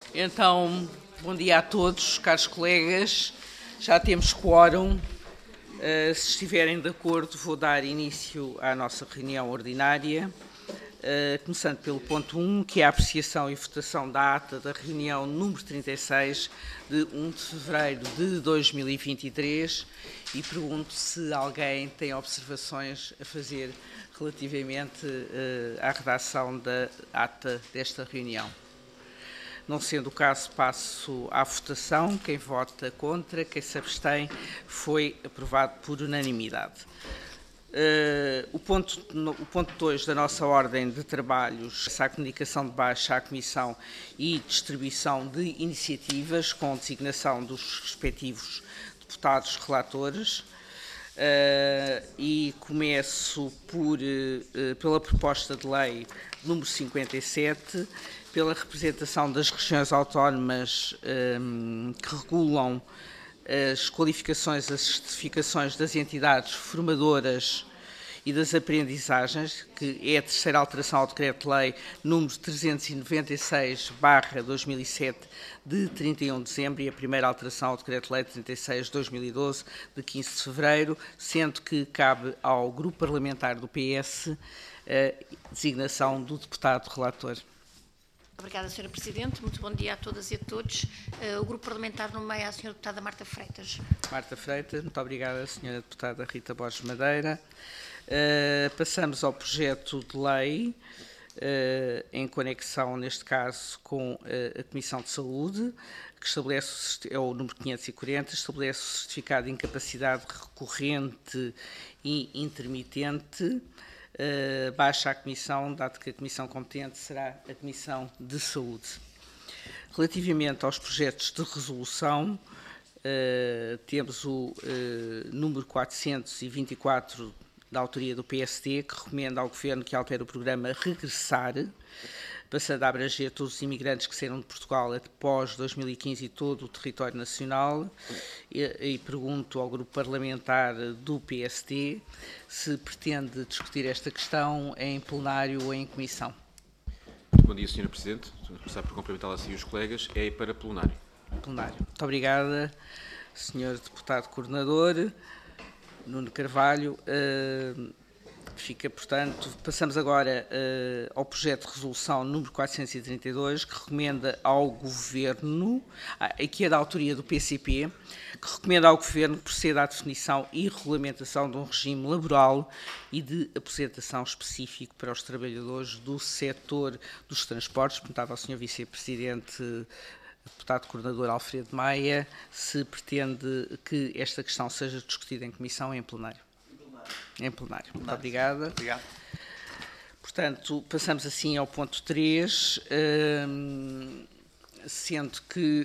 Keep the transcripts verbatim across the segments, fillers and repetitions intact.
Então, bom dia a todos, caros colegas. Já temos quórum. Uh, se estiverem de acordo, vou dar início à nossa reunião ordinária, uh, começando pelo ponto um, que é a apreciação e votação da ata da reunião número trinta e seis, de um de fevereiro de dois mil e vinte e três, e pergunto se alguém tem observações a fazer relativamente uh, à redação da ata desta reunião. Não sendo o caso, passo à votação. Quem vota contra, quem se abstém, foi aprovado por unanimidade. Uh, o ponto o ponto dois da nossa ordem de trabalhos é a comunicação de baixa à Comissão e distribuição de iniciativas com designação dos respectivos deputados relatores. Uh, e começo por, uh, pela proposta de lei número cinquenta e sete, pela representação das regiões autónomas um, que regulam as qualificações, as certificações das entidades formadoras e das aprendizagens, que é a terceira alteração ao Decreto-Lei número trezentos e noventa e seis barra dois mil e sete, de trinta e um de dezembro, e a primeira alteração ao Decreto-Lei trinta e seis barra dois mil e doze, de quinze de fevereiro, sendo que cabe ao Grupo Parlamentar do P S a designação do deputado relator. Obrigada, senhora Presidente. Muito bom dia a todas e a todos. Uh, o Grupo Parlamentar nomeia a senhora Deputada Marta Freitas. Marta Freitas, muito obrigada, senhora Deputada Rita Borges Madeira. Uh, passamos ao projeto de lei, uh, em conexão, neste caso, com uh, a Comissão de Saúde, que estabelece, é o número quinhentos e quarenta, estabelece o certificado de incapacidade recorrente e intermitente. Uh, baixa à Comissão, dado que a Comissão competente será a Comissão de Saúde. Relativamente aos projetos de resolução, uh, temos o uh, número quatrocentos e vinte e quatro, da autoria do P S D, que recomenda ao Governo que altere o programa Regressar, passando a abranger todos os imigrantes que saíram de Portugal após dois mil e quinze e todo o território nacional, e, e pergunto ao grupo parlamentar do P S D se pretende discutir esta questão em plenário ou em comissão. Muito bom dia, senhora Presidente. Vou começar por cumprimentá-la assim os colegas. É para plenário. Plenário. Muito obrigada, senhor Deputado Coordenador Nuno Carvalho. Uh, Fica, portanto, passamos agora uh, ao projeto de resolução número quatrocentos e trinta e dois, que recomenda ao Governo, aqui é da autoria do P C P, que recomenda ao Governo que proceda à definição e regulamentação de um regime laboral e de aposentação específico para os trabalhadores do setor dos transportes. Perguntava ao senhor Vice-Presidente, Deputado Coordenador Alfredo Maia, se pretende que esta questão seja discutida em comissão ou em plenário. Em plenário. Muito obrigada. Obrigado. Portanto, passamos assim ao ponto três, hum, sendo que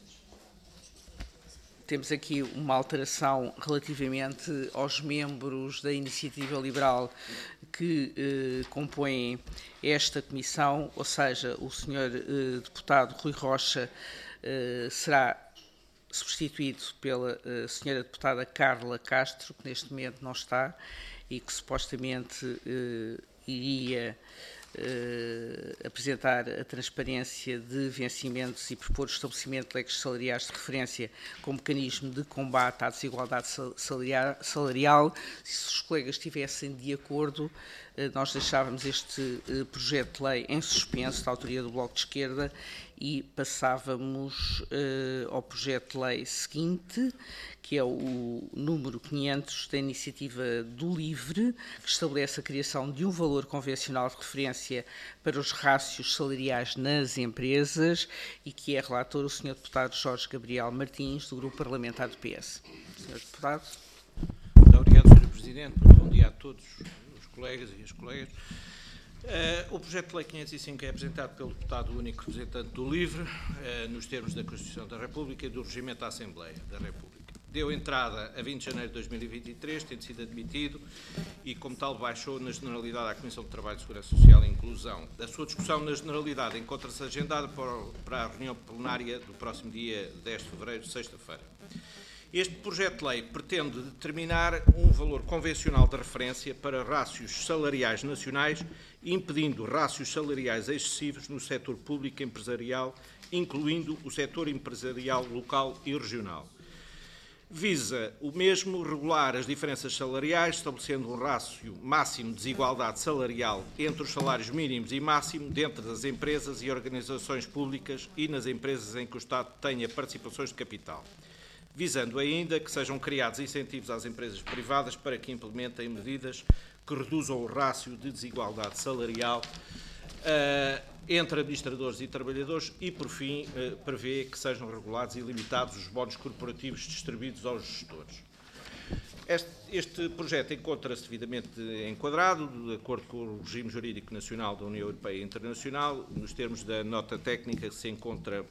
temos aqui uma alteração relativamente aos membros da Iniciativa Liberal que eh, compõem esta comissão, ou seja, o senhor eh, deputado Rui Rocha eh, será substituído pela uh, senhora deputada Carla Castro, que neste momento não está e que supostamente uh, iria uh, apresentar a transparência de vencimentos e propor o estabelecimento de leques salariais de referência como mecanismo de combate à desigualdade salarial. Se os colegas estivessem de acordo, uh, nós deixávamos este uh, projeto de lei em suspenso, da autoria do Bloco de Esquerda, e passávamos uh, ao projeto de lei seguinte, que é o número quinhentos da Iniciativa do Livre, que estabelece a criação de um valor convencional de referência para os rácios salariais nas empresas, e que é relator o senhor Deputado Jorge Gabriel Martins, do Grupo Parlamentar do P S. senhor Deputado. Muito obrigado, senhora Presidente. Bom dia a todos os colegas e as colegas. Uh, o projeto de lei quinhentos e cinco é apresentado pelo deputado único representante do LIVRE, uh, nos termos da Constituição da República e do regimento da Assembleia da República. Deu entrada a vinte de janeiro de dois mil e vinte e três, tendo sido admitido, e como tal baixou na generalidade à Comissão de Trabalho, Segurança Social e Inclusão. A sua discussão na generalidade encontra-se agendada para a reunião plenária do próximo dia dez de fevereiro, sexta-feira. Este projeto de lei pretende determinar um valor convencional de referência para rácios salariais nacionais, impedindo rácios salariais excessivos no setor público empresarial, incluindo o setor empresarial local e regional. Visa o mesmo regular as diferenças salariais, estabelecendo um rácio máximo de desigualdade salarial entre os salários mínimos e máximo dentro das empresas e organizações públicas e nas empresas em que o Estado tenha participações de capital, visando ainda que sejam criados incentivos às empresas privadas para que implementem medidas que reduzam o rácio de desigualdade salarial uh, entre administradores e trabalhadores e, por fim, uh, prevê que sejam regulados e limitados os bónus corporativos distribuídos aos gestores. Este, este projeto encontra-se devidamente enquadrado, de acordo com o regime jurídico nacional da União Europeia e Internacional, nos termos da nota técnica que se encontra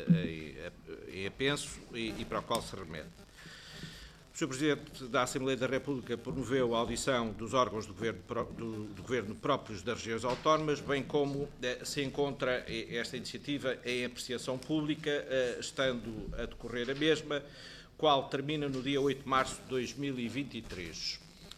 em apenso e, e para o qual se remete. O senhor Presidente da Assembleia da República promoveu a audição dos órgãos do Governo, do, do governo próprios das regiões autónomas, bem como eh, se encontra esta iniciativa em apreciação pública, eh, estando a decorrer a mesma, qual termina no dia oito de março de dois mil e vinte e três.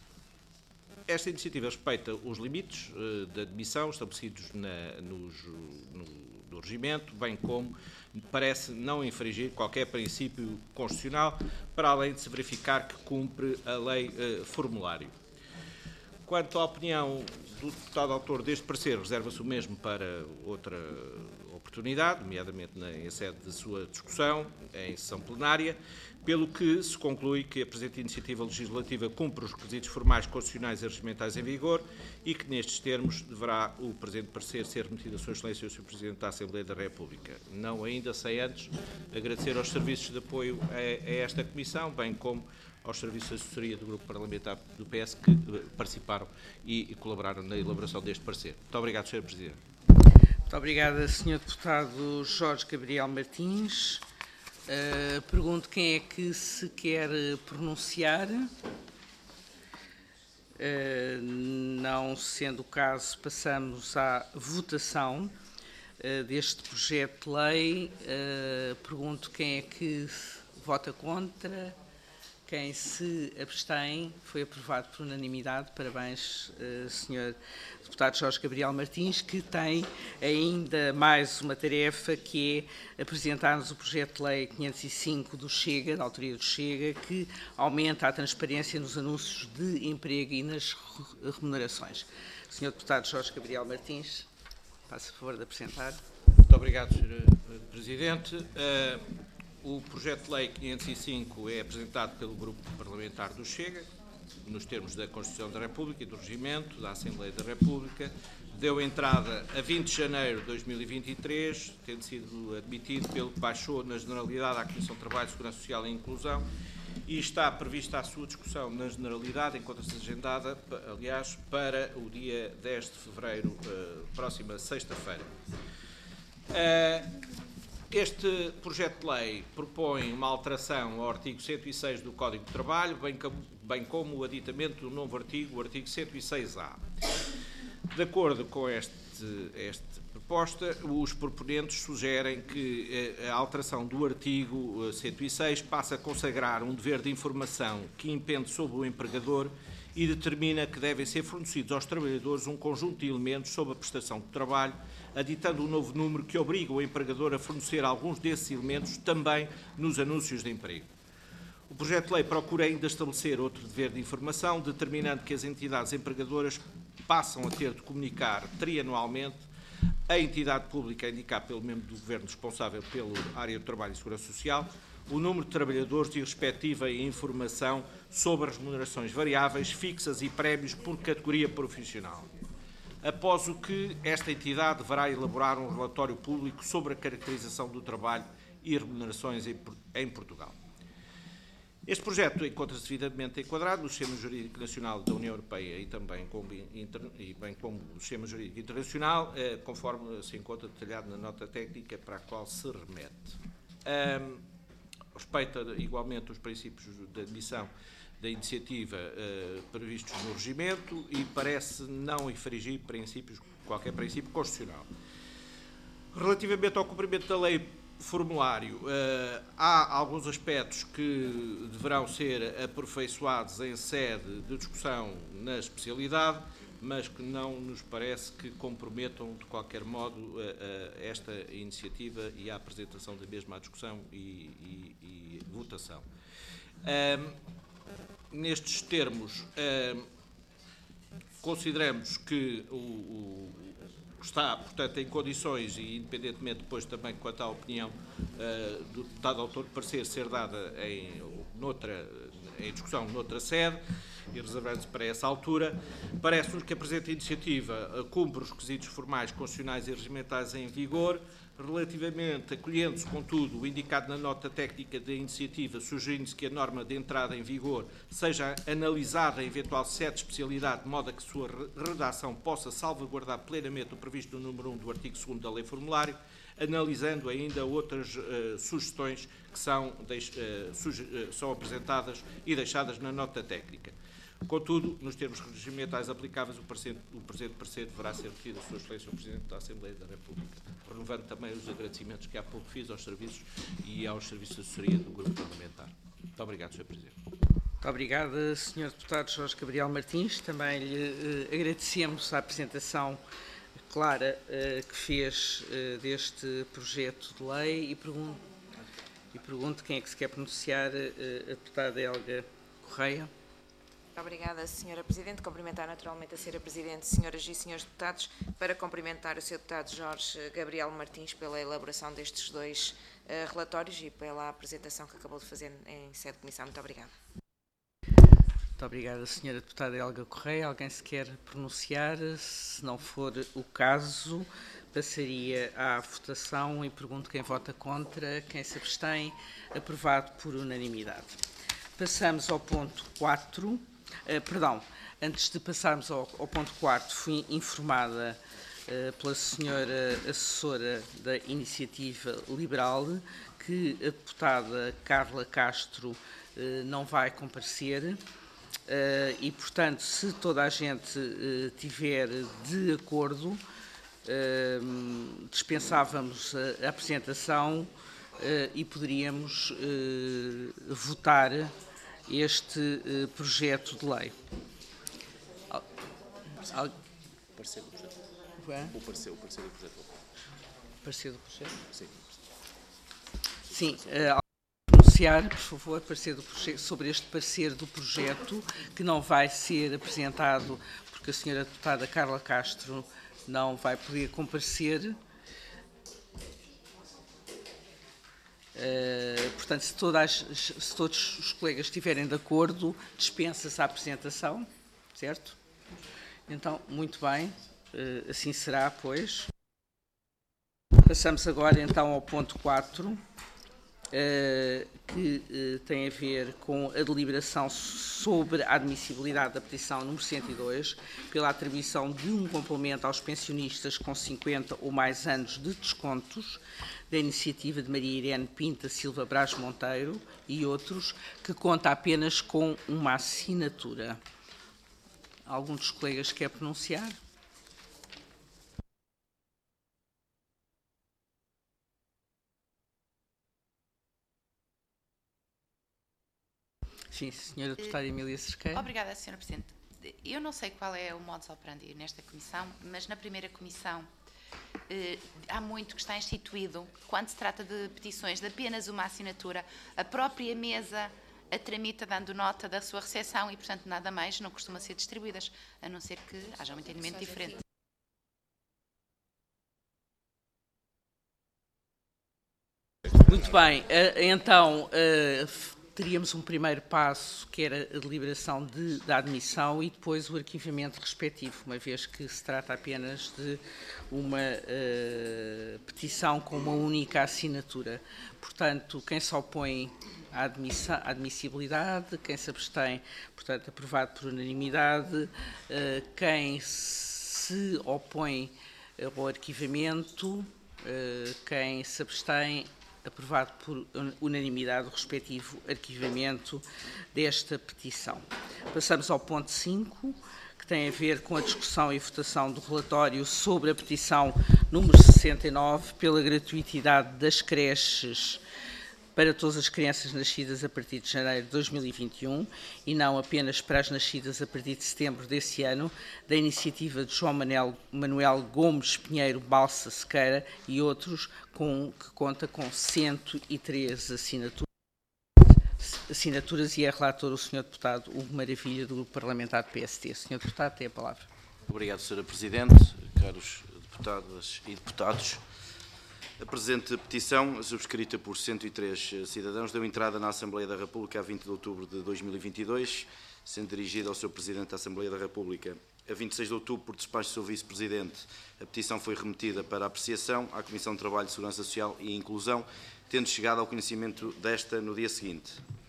Esta iniciativa respeita os limites uh, de admissão estabelecidos na, nos, no, no regimento, bem como parece não infringir qualquer princípio constitucional, para além de se verificar que cumpre a lei uh, formulário. Quanto à opinião do deputado autor deste parecer, reserva-se o mesmo para outra oportunidade, nomeadamente na, em sede de sua discussão, em sessão plenária, pelo que se conclui que a presente iniciativa legislativa cumpre os requisitos formais, constitucionais e regimentais em vigor e que, nestes termos, deverá o presente parecer ser remetido a Sua Excelência, o senhor Presidente da Assembleia da República. Não ainda sem antes agradecer aos serviços de apoio a, a esta Comissão, bem como aos serviços de assessoria do Grupo Parlamentar do P S que participaram e, e colaboraram na elaboração deste parecer. Muito obrigado, senhor Presidente. Muito obrigada, senhor Deputado Jorge Gabriel Martins. Uh, pergunto quem é que se quer pronunciar. Uh, não sendo o caso, passamos à votação uh, deste projeto de lei. Uh, pergunto quem é que vota contra, quem se abstém. Foi aprovado por unanimidade. Parabéns, uh, senhor Deputado Jorge Gabriel Martins, que tem ainda mais uma tarefa, que é apresentar-nos o projeto de lei quinhentos e cinco do Chega, da autoria do Chega, que aumenta a transparência nos anúncios de emprego e nas remunerações. senhor Deputado Jorge Gabriel Martins, faça favor de apresentar. Muito obrigado, senhor Presidente. Uh, o projeto de lei quinhentos e cinco é apresentado pelo Grupo Parlamentar do Chega, nos termos da Constituição da República e do Regimento da Assembleia da República, deu entrada a vinte de janeiro de dois mil e vinte e três, tendo sido admitido pelo que baixou na generalidade à Comissão de Trabalho, Segurança Social e Inclusão, e está prevista a sua discussão na generalidade, encontra-se agendada, aliás, para o dia dez de fevereiro, próxima sexta-feira. Este projeto de lei propõe uma alteração ao artigo cento e seis do Código de Trabalho, bem como, bem como o aditamento do novo artigo, o artigo cento e seis A. De acordo com este, esta proposta, os proponentes sugerem que a alteração do artigo cento e seis passa a consagrar um dever de informação que impende sobre o empregador e determina que devem ser fornecidos aos trabalhadores um conjunto de elementos sobre a prestação de trabalho, aditando um novo número que obriga o empregador a fornecer alguns desses elementos também nos anúncios de emprego. O projeto de lei procura ainda estabelecer outro dever de informação, determinando que as entidades empregadoras passam a ter de comunicar trianualmente à entidade pública a indicar pelo membro do Governo responsável pela área do trabalho e segurança social o número de trabalhadores e respectiva informação sobre as remunerações variáveis, fixas e prémios por categoria profissional. Após o que esta entidade deverá elaborar um relatório público sobre a caracterização do trabalho e remunerações em Portugal. Este projeto encontra-se devidamente enquadrado no Sistema Jurídico Nacional da União Europeia e também como, e bem como no Sistema Jurídico Internacional, conforme se encontra detalhado na nota técnica para a qual se remete. Um, respeita igualmente os princípios de admissão da iniciativa uh, previstos no regimento e parece não infringir princípios, qualquer princípio constitucional. Relativamente ao cumprimento da lei formulário. Uh, há alguns aspectos que deverão ser aperfeiçoados em sede de discussão na especialidade, mas que não nos parece que comprometam de qualquer modo uh, uh, esta iniciativa e a apresentação da mesma à discussão e, e, e votação. Uh, nestes termos, uh, consideramos que o, o está, portanto, em condições, e independentemente depois também quanto à opinião uh, do deputado autor de parecer ser dada em, noutra, em discussão noutra sede, e reservando-se para essa altura, parece-nos que a presente iniciativa uh, cumpre os requisitos formais, constitucionais e regimentais em vigor. Relativamente, acolhendo-se, contudo, o indicado na nota técnica da iniciativa, sugerindo-se que a norma de entrada em vigor seja analisada em eventual sede de especialidade, de modo a que sua redação possa salvaguardar plenamente o previsto no número um do artigo segundo da Lei Formulário, analisando ainda outras uh, sugestões que são, deix, uh, uh, são apresentadas e deixadas na nota técnica. Contudo, nos termos regimentais aplicáveis, o, presente, o presente parecer deverá ser metido a sua excelência o Presidente da Assembleia da República, renovando também os agradecimentos que há pouco fiz aos serviços e aos serviços de assessoria do Grupo Parlamentar. Muito obrigado, senhor Presidente. Muito obrigado, senhor Deputado Jorge Gabriel Martins. Também lhe eh, agradecemos a apresentação clara eh, que fez eh, deste projeto de lei e pergunto, e pergunto quem é que se quer pronunciar, eh, a deputada Helga Correia. Obrigada, senhora Presidente. Cumprimentar naturalmente a senhora Presidente, senhoras e senhores deputados, para cumprimentar o senhor Deputado Jorge Gabriel Martins pela elaboração destes dois uh, relatórios e pela apresentação que acabou de fazer em sede de comissão. Muito obrigada. Muito obrigada, senhora Deputada Helga Correia. Alguém se quer pronunciar? Se não for o caso, passaria à votação e pergunto quem vota contra, quem se abstém. Aprovado por unanimidade. Passamos ao ponto quatro. Uh, perdão, antes de passarmos ao, ao ponto quarto, fui informada uh, pela senhora assessora da Iniciativa Liberal que a deputada Carla Castro uh, não vai comparecer uh, e, portanto, se toda a gente uh, tiver de acordo, uh, dispensávamos a, a apresentação uh, e poderíamos uh, votar este uh, projeto de lei. Al Al Parecer do projeto. É? O parecer, o parecer do projeto. Parecer do projeto? Sim. Sim. Uh, pronunciar, por favor, parecer do projeto, sobre este parecer do projeto, que não vai ser apresentado porque a senhora deputada Carla Castro não vai poder comparecer. Uh, portanto, se, todas, se todos os colegas estiverem de acordo, dispensa-se a apresentação, certo? Então, muito bem, uh, assim será, pois. Passamos agora, então, ao ponto quatro, uh, que uh, tem a ver com a deliberação sobre a admissibilidade da petição número cento e dois, pela atribuição de um complemento aos pensionistas com cinquenta ou mais anos de descontos, da iniciativa de Maria Irene Pinta Silva Brás Monteiro e outros, que conta apenas com uma assinatura. Algum dos colegas quer pronunciar? Sim, senhora deputada Emília Cerqueira. Obrigada, senhora Presidente. Eu não sei qual é o modus operandi nesta comissão, mas na primeira comissão eh, há muito que está instituído, quando se trata de petições de apenas uma assinatura, a própria mesa a tramita dando nota da sua recepção e, portanto, nada mais não costuma ser distribuídas, a não ser que haja um entendimento diferente. Muito bem, então teríamos um primeiro passo, que era a deliberação de, da admissão e depois o arquivamento respectivo, uma vez que se trata apenas de uma uh, petição com uma única assinatura. Portanto, quem se opõe à, admissão, à admissibilidade, quem se abstém, portanto, aprovado por unanimidade, uh, quem se opõe ao arquivamento, uh, quem se abstém, aprovado por unanimidade o respectivo arquivamento desta petição. Passamos ao ponto cinco, que que tem a ver com a discussão e votação do relatório sobre a petição número sessenta e nove pela gratuitidade das creches para todas as crianças nascidas a partir de janeiro de dois mil e vinte e um e não apenas para as nascidas a partir de setembro desse ano, da iniciativa de João Manuel, Manuel Gomes Pinheiro Balsa Sequeira e outros, com, que conta com cento e três assinaturas, assinaturas e é relator o senhor Deputado Hugo Maravilha, do Grupo Parlamentar do P S T. senhor Deputado, tem a palavra. Obrigado, senhora Presidente, caros deputadas e deputados. A presente petição, subscrita por cento e três cidadãos, deu entrada na Assembleia da República a vinte de outubro de dois mil e vinte e dois, sendo dirigida ao senhor Presidente da Assembleia da República. A vinte e seis de outubro, por despacho do seu Vice-Presidente, a petição foi remetida para apreciação à Comissão de Trabalho, Segurança Social e Inclusão, tendo chegado ao conhecimento desta no dia seguinte.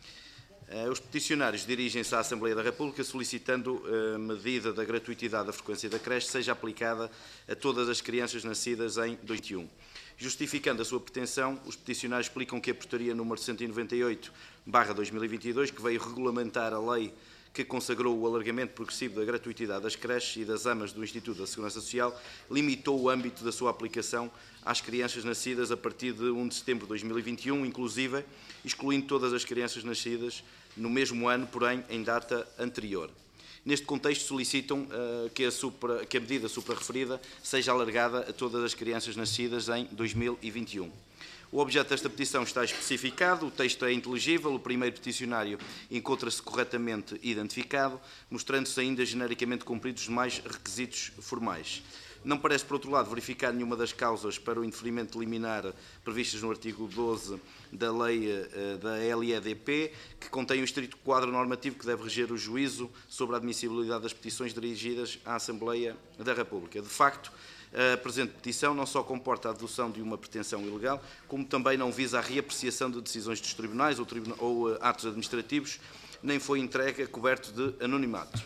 Os peticionários dirigem-se à Assembleia da República solicitando a medida da gratuitidade da frequência da creche seja aplicada a todas as crianças nascidas em dois mil e um. Justificando a sua pretensão, os peticionários explicam que a portaria número cento e noventa e oito barra dois mil e vinte e dois, que veio regulamentar a lei que consagrou o alargamento progressivo da gratuitidade das creches e das amas do Instituto da Segurança Social, limitou o âmbito da sua aplicação às crianças nascidas a partir de um de setembro de dois mil e vinte e um, inclusive, excluindo todas as crianças nascidas no mesmo ano, porém em data anterior. Neste contexto, solicitam uh, que, a supra, que a medida supra-referida seja alargada a todas as crianças nascidas em dois mil e vinte e um. O objeto desta petição está especificado, o texto é inteligível, o primeiro peticionário encontra-se corretamente identificado, mostrando-se ainda genericamente cumpridos os demais requisitos formais. Não parece, por outro lado, verificar nenhuma das causas para o indeferimento liminar previstas no artigo doze da lei da L E D P, que contém um estrito quadro normativo que deve reger o juízo sobre a admissibilidade das petições dirigidas à Assembleia da República. De facto, a presente petição não só comporta a dedução de uma pretensão ilegal, como também não visa a reapreciação de decisões dos tribunais ou, tribunais, ou uh, atos administrativos, nem foi entregue coberto de anonimato.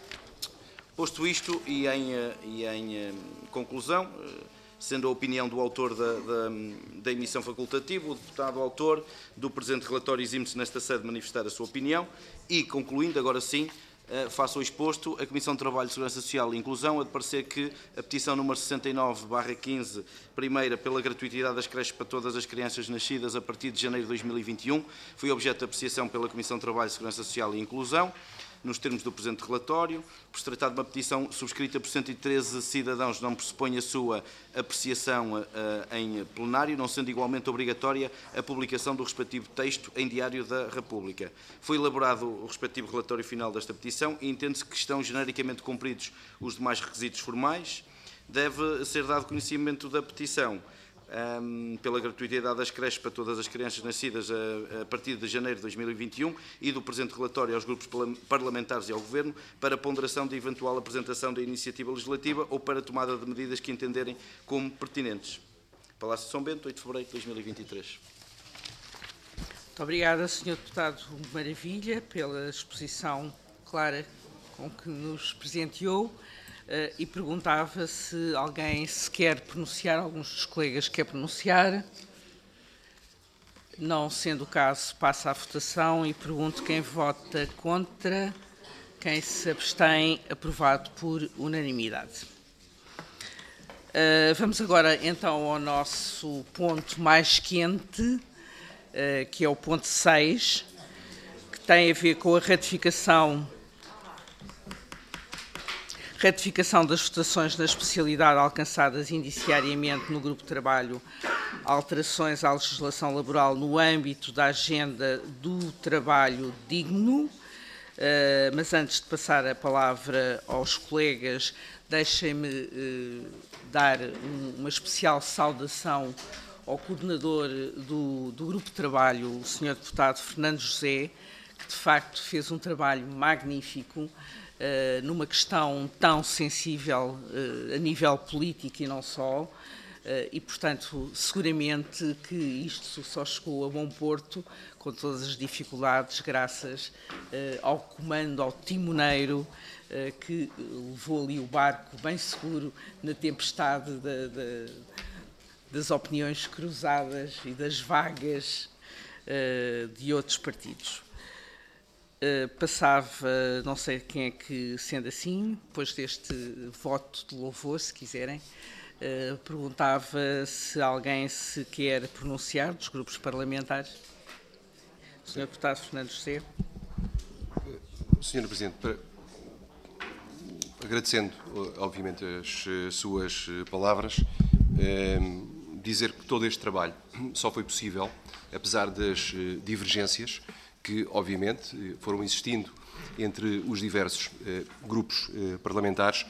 Posto isto, e em, uh, e em uh, conclusão, uh, sendo a opinião do autor da, da, da emissão facultativa, o deputado autor do presente relatório exime-se nesta sede de manifestar a sua opinião e, concluindo, agora sim, face ao exposto, a Comissão de Trabalho, Segurança Social e Inclusão, a de parecer que a petição número sessenta e nove barra quinze, primeira, pela gratuitidade das creches para todas as crianças nascidas a partir de janeiro de dois mil e vinte e um, foi objeto de apreciação pela Comissão de Trabalho, Segurança Social e Inclusão, nos termos do presente relatório. Por se tratar de uma petição subscrita por cento e treze cidadãos, não pressupõe a sua apreciação uh, em plenário, não sendo igualmente obrigatória a publicação do respectivo texto em Diário da República. Foi elaborado o respectivo relatório final desta petição e entende-se que estão genericamente cumpridos os demais requisitos formais. Deve ser dado conhecimento da petição Um, pela gratuitidade das creches para todas as crianças nascidas a, a partir de janeiro de dois mil e vinte e um e do presente relatório aos grupos parlamentares e ao Governo para ponderação de eventual apresentação da iniciativa legislativa ou para tomada de medidas que entenderem como pertinentes. Palácio de São Bento, oito de fevereiro de dois mil e vinte e três. Muito obrigada, senhor Deputado Maravilha, pela exposição clara com que nos presenteou. Uh, e perguntava se alguém se quer pronunciar, alguns dos colegas quer pronunciar. Não sendo o caso, passa à votação e pergunto quem vota contra, quem se abstém, aprovado por unanimidade. Uh, vamos agora então ao nosso ponto mais quente, uh, que é o ponto seis, que tem a ver com a ratificação Ratificação das votações na especialidade alcançadas indiciariamente no Grupo de Trabalho Alterações à Legislação Laboral no âmbito da Agenda do Trabalho Digno. Uh, mas antes de passar a palavra aos colegas, deixem-me uh, dar um, uma especial saudação ao coordenador do, do Grupo de Trabalho, o senhor Deputado Fernando José, que de facto fez um trabalho magnífico Uh, numa questão tão sensível uh, a nível político e não só, uh, e, portanto, seguramente que isto só chegou a bom porto, com todas as dificuldades, graças uh, ao comando, ao timoneiro, uh, que levou ali o barco bem seguro na tempestade da, da, das opiniões cruzadas e das vagas uh, de outros partidos. Passava, não sei quem é que, sendo assim, depois deste voto de louvor, se quiserem, perguntava se alguém se quer pronunciar dos grupos parlamentares. senhor Deputado Fernando José. senhora Presidente, para... agradecendo, obviamente, as suas palavras, dizer que todo este trabalho só foi possível, apesar das divergências que, obviamente, foram existindo entre os diversos grupos parlamentares,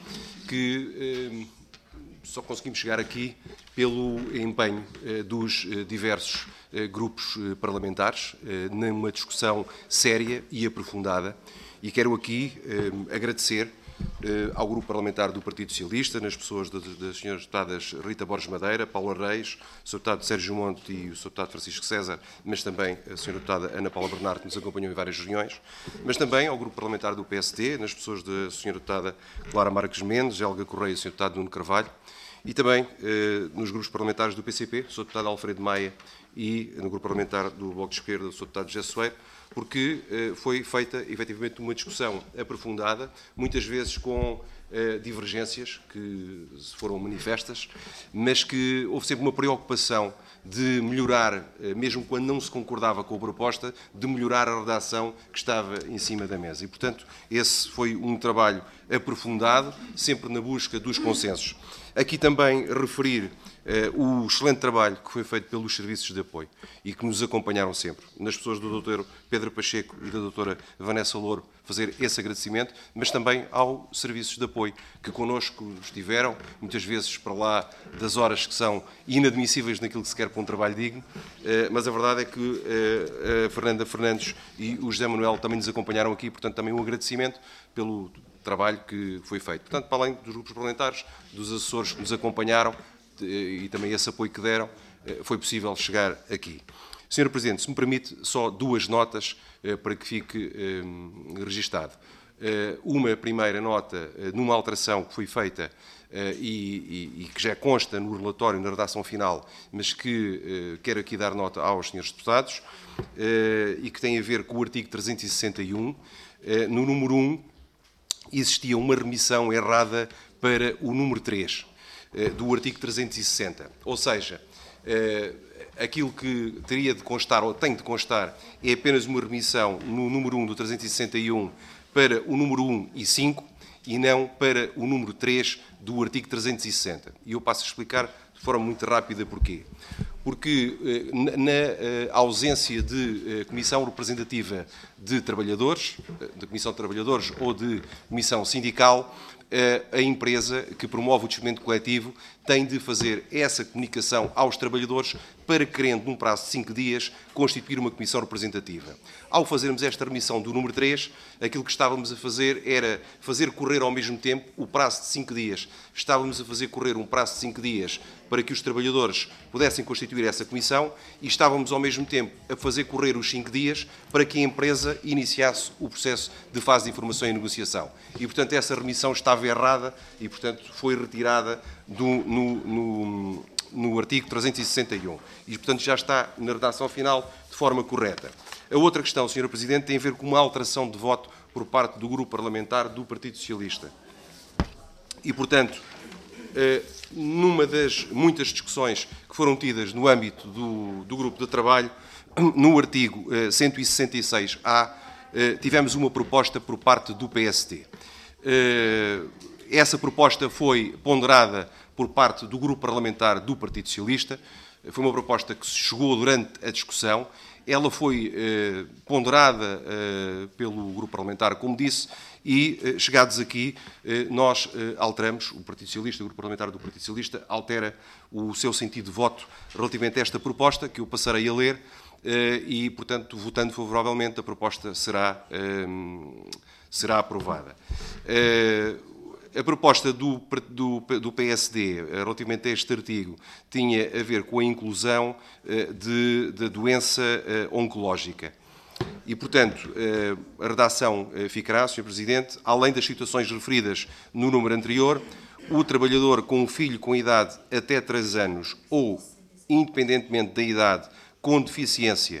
que só conseguimos chegar aqui pelo empenho dos diversos grupos parlamentares numa discussão séria e aprofundada. E quero aqui agradecer ao Grupo Parlamentar do Partido Socialista, nas pessoas das senhoras deputadas Rita Borges Madeira, Paula Reis, o senhor Deputado Sérgio Monte e o senhor Deputado Francisco César, mas também a senhora Deputada Ana Paula Bernardo, que nos acompanhou em várias reuniões, mas também ao Grupo Parlamentar do P S D, nas pessoas da senhora Deputada Clara Marques Mendes, Helga Correia e o senhor Deputado Nuno Carvalho, e também eh, nos grupos parlamentares do P C P, o senhor Deputado Alfredo Maia, e no Grupo Parlamentar do Bloco de Esquerda, o senhor Deputado José Soeiro, porque eh, foi feita, efetivamente, uma discussão aprofundada, muitas vezes com eh, divergências que foram manifestas, mas que houve sempre uma preocupação de melhorar, eh, mesmo quando não se concordava com a proposta, de melhorar a redação que estava em cima da mesa. E, portanto, esse foi um trabalho aprofundado, sempre na busca dos consensos. Aqui também referir eh, o excelente trabalho que foi feito pelos serviços de apoio e que nos acompanharam sempre. Nas pessoas do doutor Pedro Pacheco e da doutora Vanessa Louro, fazer esse agradecimento, mas também aos serviços de apoio que connosco estiveram, muitas vezes para lá das horas que são inadmissíveis naquilo que se quer para um trabalho digno, eh, mas a verdade é que eh, a Fernanda Fernandes e o José Manuel também nos acompanharam aqui, portanto também um agradecimento pelo trabalho que foi feito. Portanto, para além dos grupos parlamentares, dos assessores que nos acompanharam e também esse apoio que deram, foi possível chegar aqui. senhora Presidente, se me permite só duas notas para que fique registado. Uma primeira nota numa alteração que foi feita e, e, e que já consta no relatório, na redação final, mas que quero aqui dar nota aos senhores deputados, e que tem a ver com o artigo trezentos e sessenta e um, no número um, existia uma remissão errada para o número três do artigo trezentos e sessenta. Ou seja, aquilo que teria de constar, ou tem de constar, é apenas uma remissão no número um do trezentos e sessenta e um para o número um e cinco e não para o número três do artigo trezentos e sessenta. E eu passo a explicar de forma muito rápida porquê. Porque na ausência de comissão representativa de trabalhadores, de comissão de trabalhadores ou de comissão sindical, a empresa que promove o despedimento coletivo tem de fazer essa comunicação aos trabalhadores para, querendo, num prazo de cinco dias, constituir uma comissão representativa. Ao fazermos esta remissão do número três, aquilo que estávamos a fazer era fazer correr ao mesmo tempo o prazo de cinco dias. Estávamos a fazer correr um prazo de cinco dias para que os trabalhadores pudessem constituir essa comissão e estávamos, ao mesmo tempo, a fazer correr os cinco dias para que a empresa iniciasse o processo de fase de informação e negociação. E, portanto, essa remissão estava errada e, portanto, foi retirada do, no, no, no artigo trezentos e sessenta e um. E, portanto, já está na redação final de forma correta. A outra questão, senhora Presidente, tem a ver com uma alteração de voto por parte do Grupo Parlamentar do Partido Socialista. E, portanto, numa das muitas discussões que foram tidas no âmbito do, do grupo de trabalho, no artigo cento e sessenta e seis A, tivemos uma proposta por parte do P S D. Essa proposta foi ponderada por parte do grupo parlamentar do Partido Socialista, foi uma proposta que se chegou durante a discussão. Ela foi eh, ponderada eh, pelo grupo parlamentar, como disse, e, eh, chegados aqui, eh, nós eh, alteramos, o Partido Socialista, o grupo parlamentar do Partido Socialista, altera o seu sentido de voto relativamente a esta proposta, que eu passarei a ler, eh, e, portanto, votando favoravelmente, a proposta será, eh, será aprovada. Eh, A proposta do, do, do P S D relativamente a este artigo tinha a ver com a inclusão de, de doença oncológica. E, portanto, a redação ficará, senhor Presidente, além das situações referidas no número anterior, o trabalhador com um filho com idade até três anos ou, independentemente da idade, com deficiência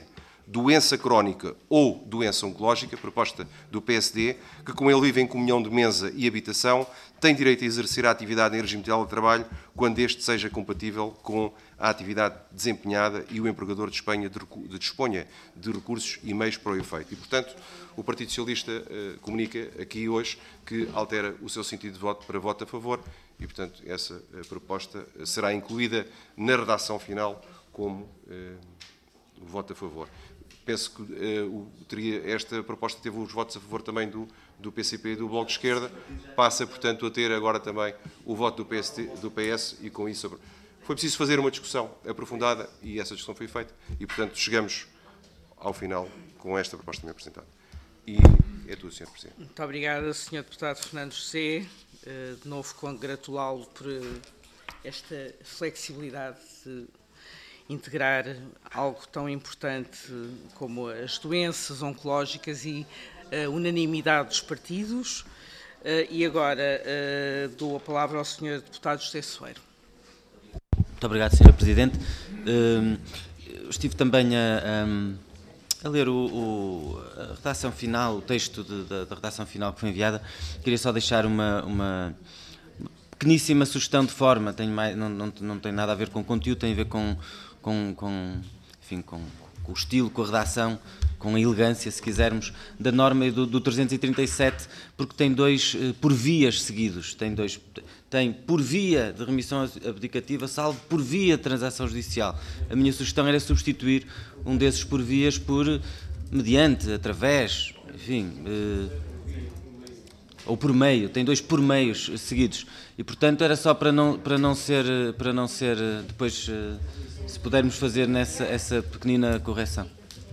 doença crónica ou doença oncológica, proposta do P S D, que com ele vive em comunhão de mesa e habitação, tem direito a exercer a atividade em regime de teletrabalho quando este seja compatível com a atividade desempenhada e o empregador disponha de, disponha de recursos e meios para o efeito. E, portanto, o Partido Socialista eh, comunica aqui hoje que altera o seu sentido de voto para voto a favor e, portanto, essa eh, proposta será incluída na redação final como eh, voto a favor. Penso que eh, o, teria, esta proposta teve os votos a favor também do, do P C P e do Bloco de Esquerda, passa, portanto, a ter agora também o voto do P S, do P S e com isso foi preciso fazer uma discussão aprofundada e essa discussão foi feita e, portanto, chegamos ao final com esta proposta também apresentada. E é tudo, senhor Presidente. Muito obrigada, senhor Deputado Fernando José. De novo, congratulá-lo por esta flexibilidade de integrar algo tão importante como as doenças oncológicas e a unanimidade dos partidos. E agora dou a palavra ao senhor Deputado José Soeiro. Muito obrigado, senhora Presidente. Estive também a... a A ler o, o, a redação final, o texto de, da, da redação final que foi enviada, queria só deixar uma, uma pequeníssima sugestão de forma, tem mais, não, não, não tem nada a ver com conteúdo, tem a ver com, com, com, enfim, com, com o estilo, com a redação, com a elegância, se quisermos, da norma do, do trezentos e trinta e sete, porque tem dois uh, por vias seguidos, tem dois... tem por via de remissão abdicativa, salvo por via de transação judicial. A minha sugestão era substituir um desses por vias por mediante, através, enfim, eh, ou por meio, tem dois por meios seguidos. E, portanto, era só para não, para não ser, para não ser depois, se pudermos fazer nessa, essa pequenina correção.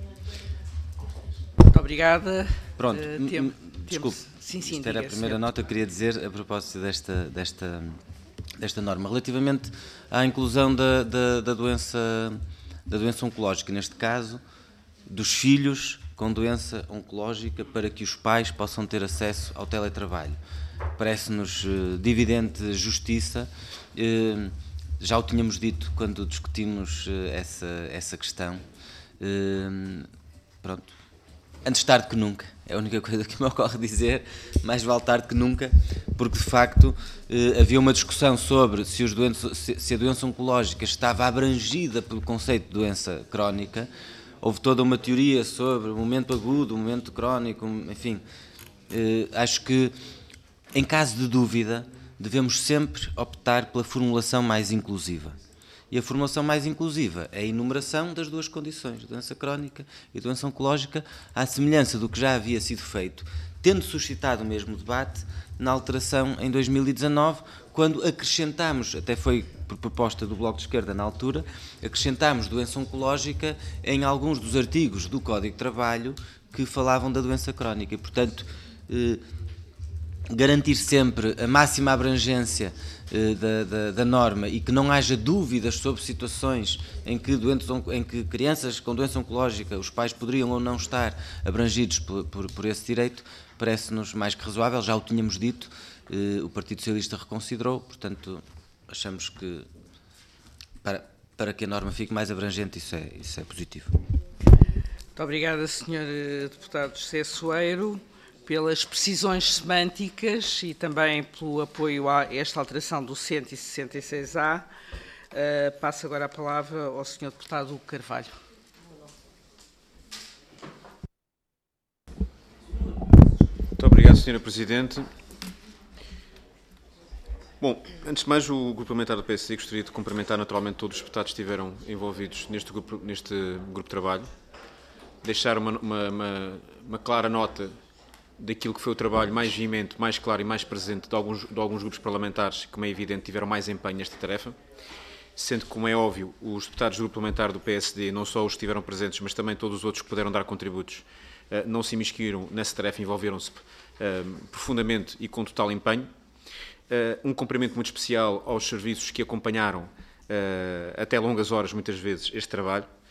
Muito obrigada. Pronto, uh, tem, desculpe. Temos... Sim, sim, Isto era a primeira senhor. nota que queria dizer a propósito desta, desta, desta norma. Relativamente à inclusão da, da, da, doença, da doença oncológica, neste caso, dos filhos com doença oncológica, para que os pais possam ter acesso ao teletrabalho. Parece-nos uh, de evidente justiça. Uh, já o tínhamos dito quando discutimos uh, essa, essa questão. Uh, pronto. Antes tarde que nunca, é a única coisa que me ocorre dizer, mais vale tarde que nunca, porque de facto eh, havia uma discussão sobre se, os doentes, se, se a doença oncológica estava abrangida pelo conceito de doença crónica. Houve toda uma teoria sobre o momento agudo, o momento crónico, enfim. Eh, acho que, em caso de dúvida, devemos sempre optar pela formulação mais inclusiva. E a formulação mais inclusiva é a enumeração das duas condições, doença crónica e doença oncológica, à semelhança do que já havia sido feito, tendo suscitado o mesmo debate na alteração em dois mil e dezanove, quando acrescentámos, até foi por proposta do Bloco de Esquerda na altura, acrescentámos doença oncológica em alguns dos artigos do Código de Trabalho que falavam da doença crónica. E, portanto, eh, garantir sempre a máxima abrangência eh, da, da, da norma e que não haja dúvidas sobre situações em que, doentes, em que crianças com doença oncológica, os pais poderiam ou não estar abrangidos por, por, por esse direito, parece-nos mais que razoável. Já o tínhamos dito, eh, o Partido Socialista reconsiderou, portanto, achamos que para, para que a norma fique mais abrangente, isso é, isso é positivo. Muito obrigada, senhor Deputado José Soeiro, pelas precisões semânticas e também pelo apoio a esta alteração do cento e sessenta e seis A. Uh, passo agora a palavra ao senhor Deputado Hugo Carvalho. Muito obrigado, senhora Presidente. Bom, antes de mais, o Grupo Parlamentar do P S D gostaria de cumprimentar naturalmente todos os deputados que estiveram envolvidos neste grupo, neste grupo de trabalho, deixar uma, uma, uma, uma clara nota daquilo que foi o trabalho mais veemente, mais claro e mais presente de alguns, de alguns grupos parlamentares que, como é evidente, tiveram mais empenho nesta tarefa, sendo que, como é óbvio, os deputados do Grupo Parlamentar do P S D, não só os que estiveram presentes, mas também todos os outros que puderam dar contributos, não se imiscuíram nessa tarefa, envolveram-se profundamente e com total empenho. Um cumprimento muito especial aos serviços que acompanharam, até longas horas, muitas vezes, este trabalho.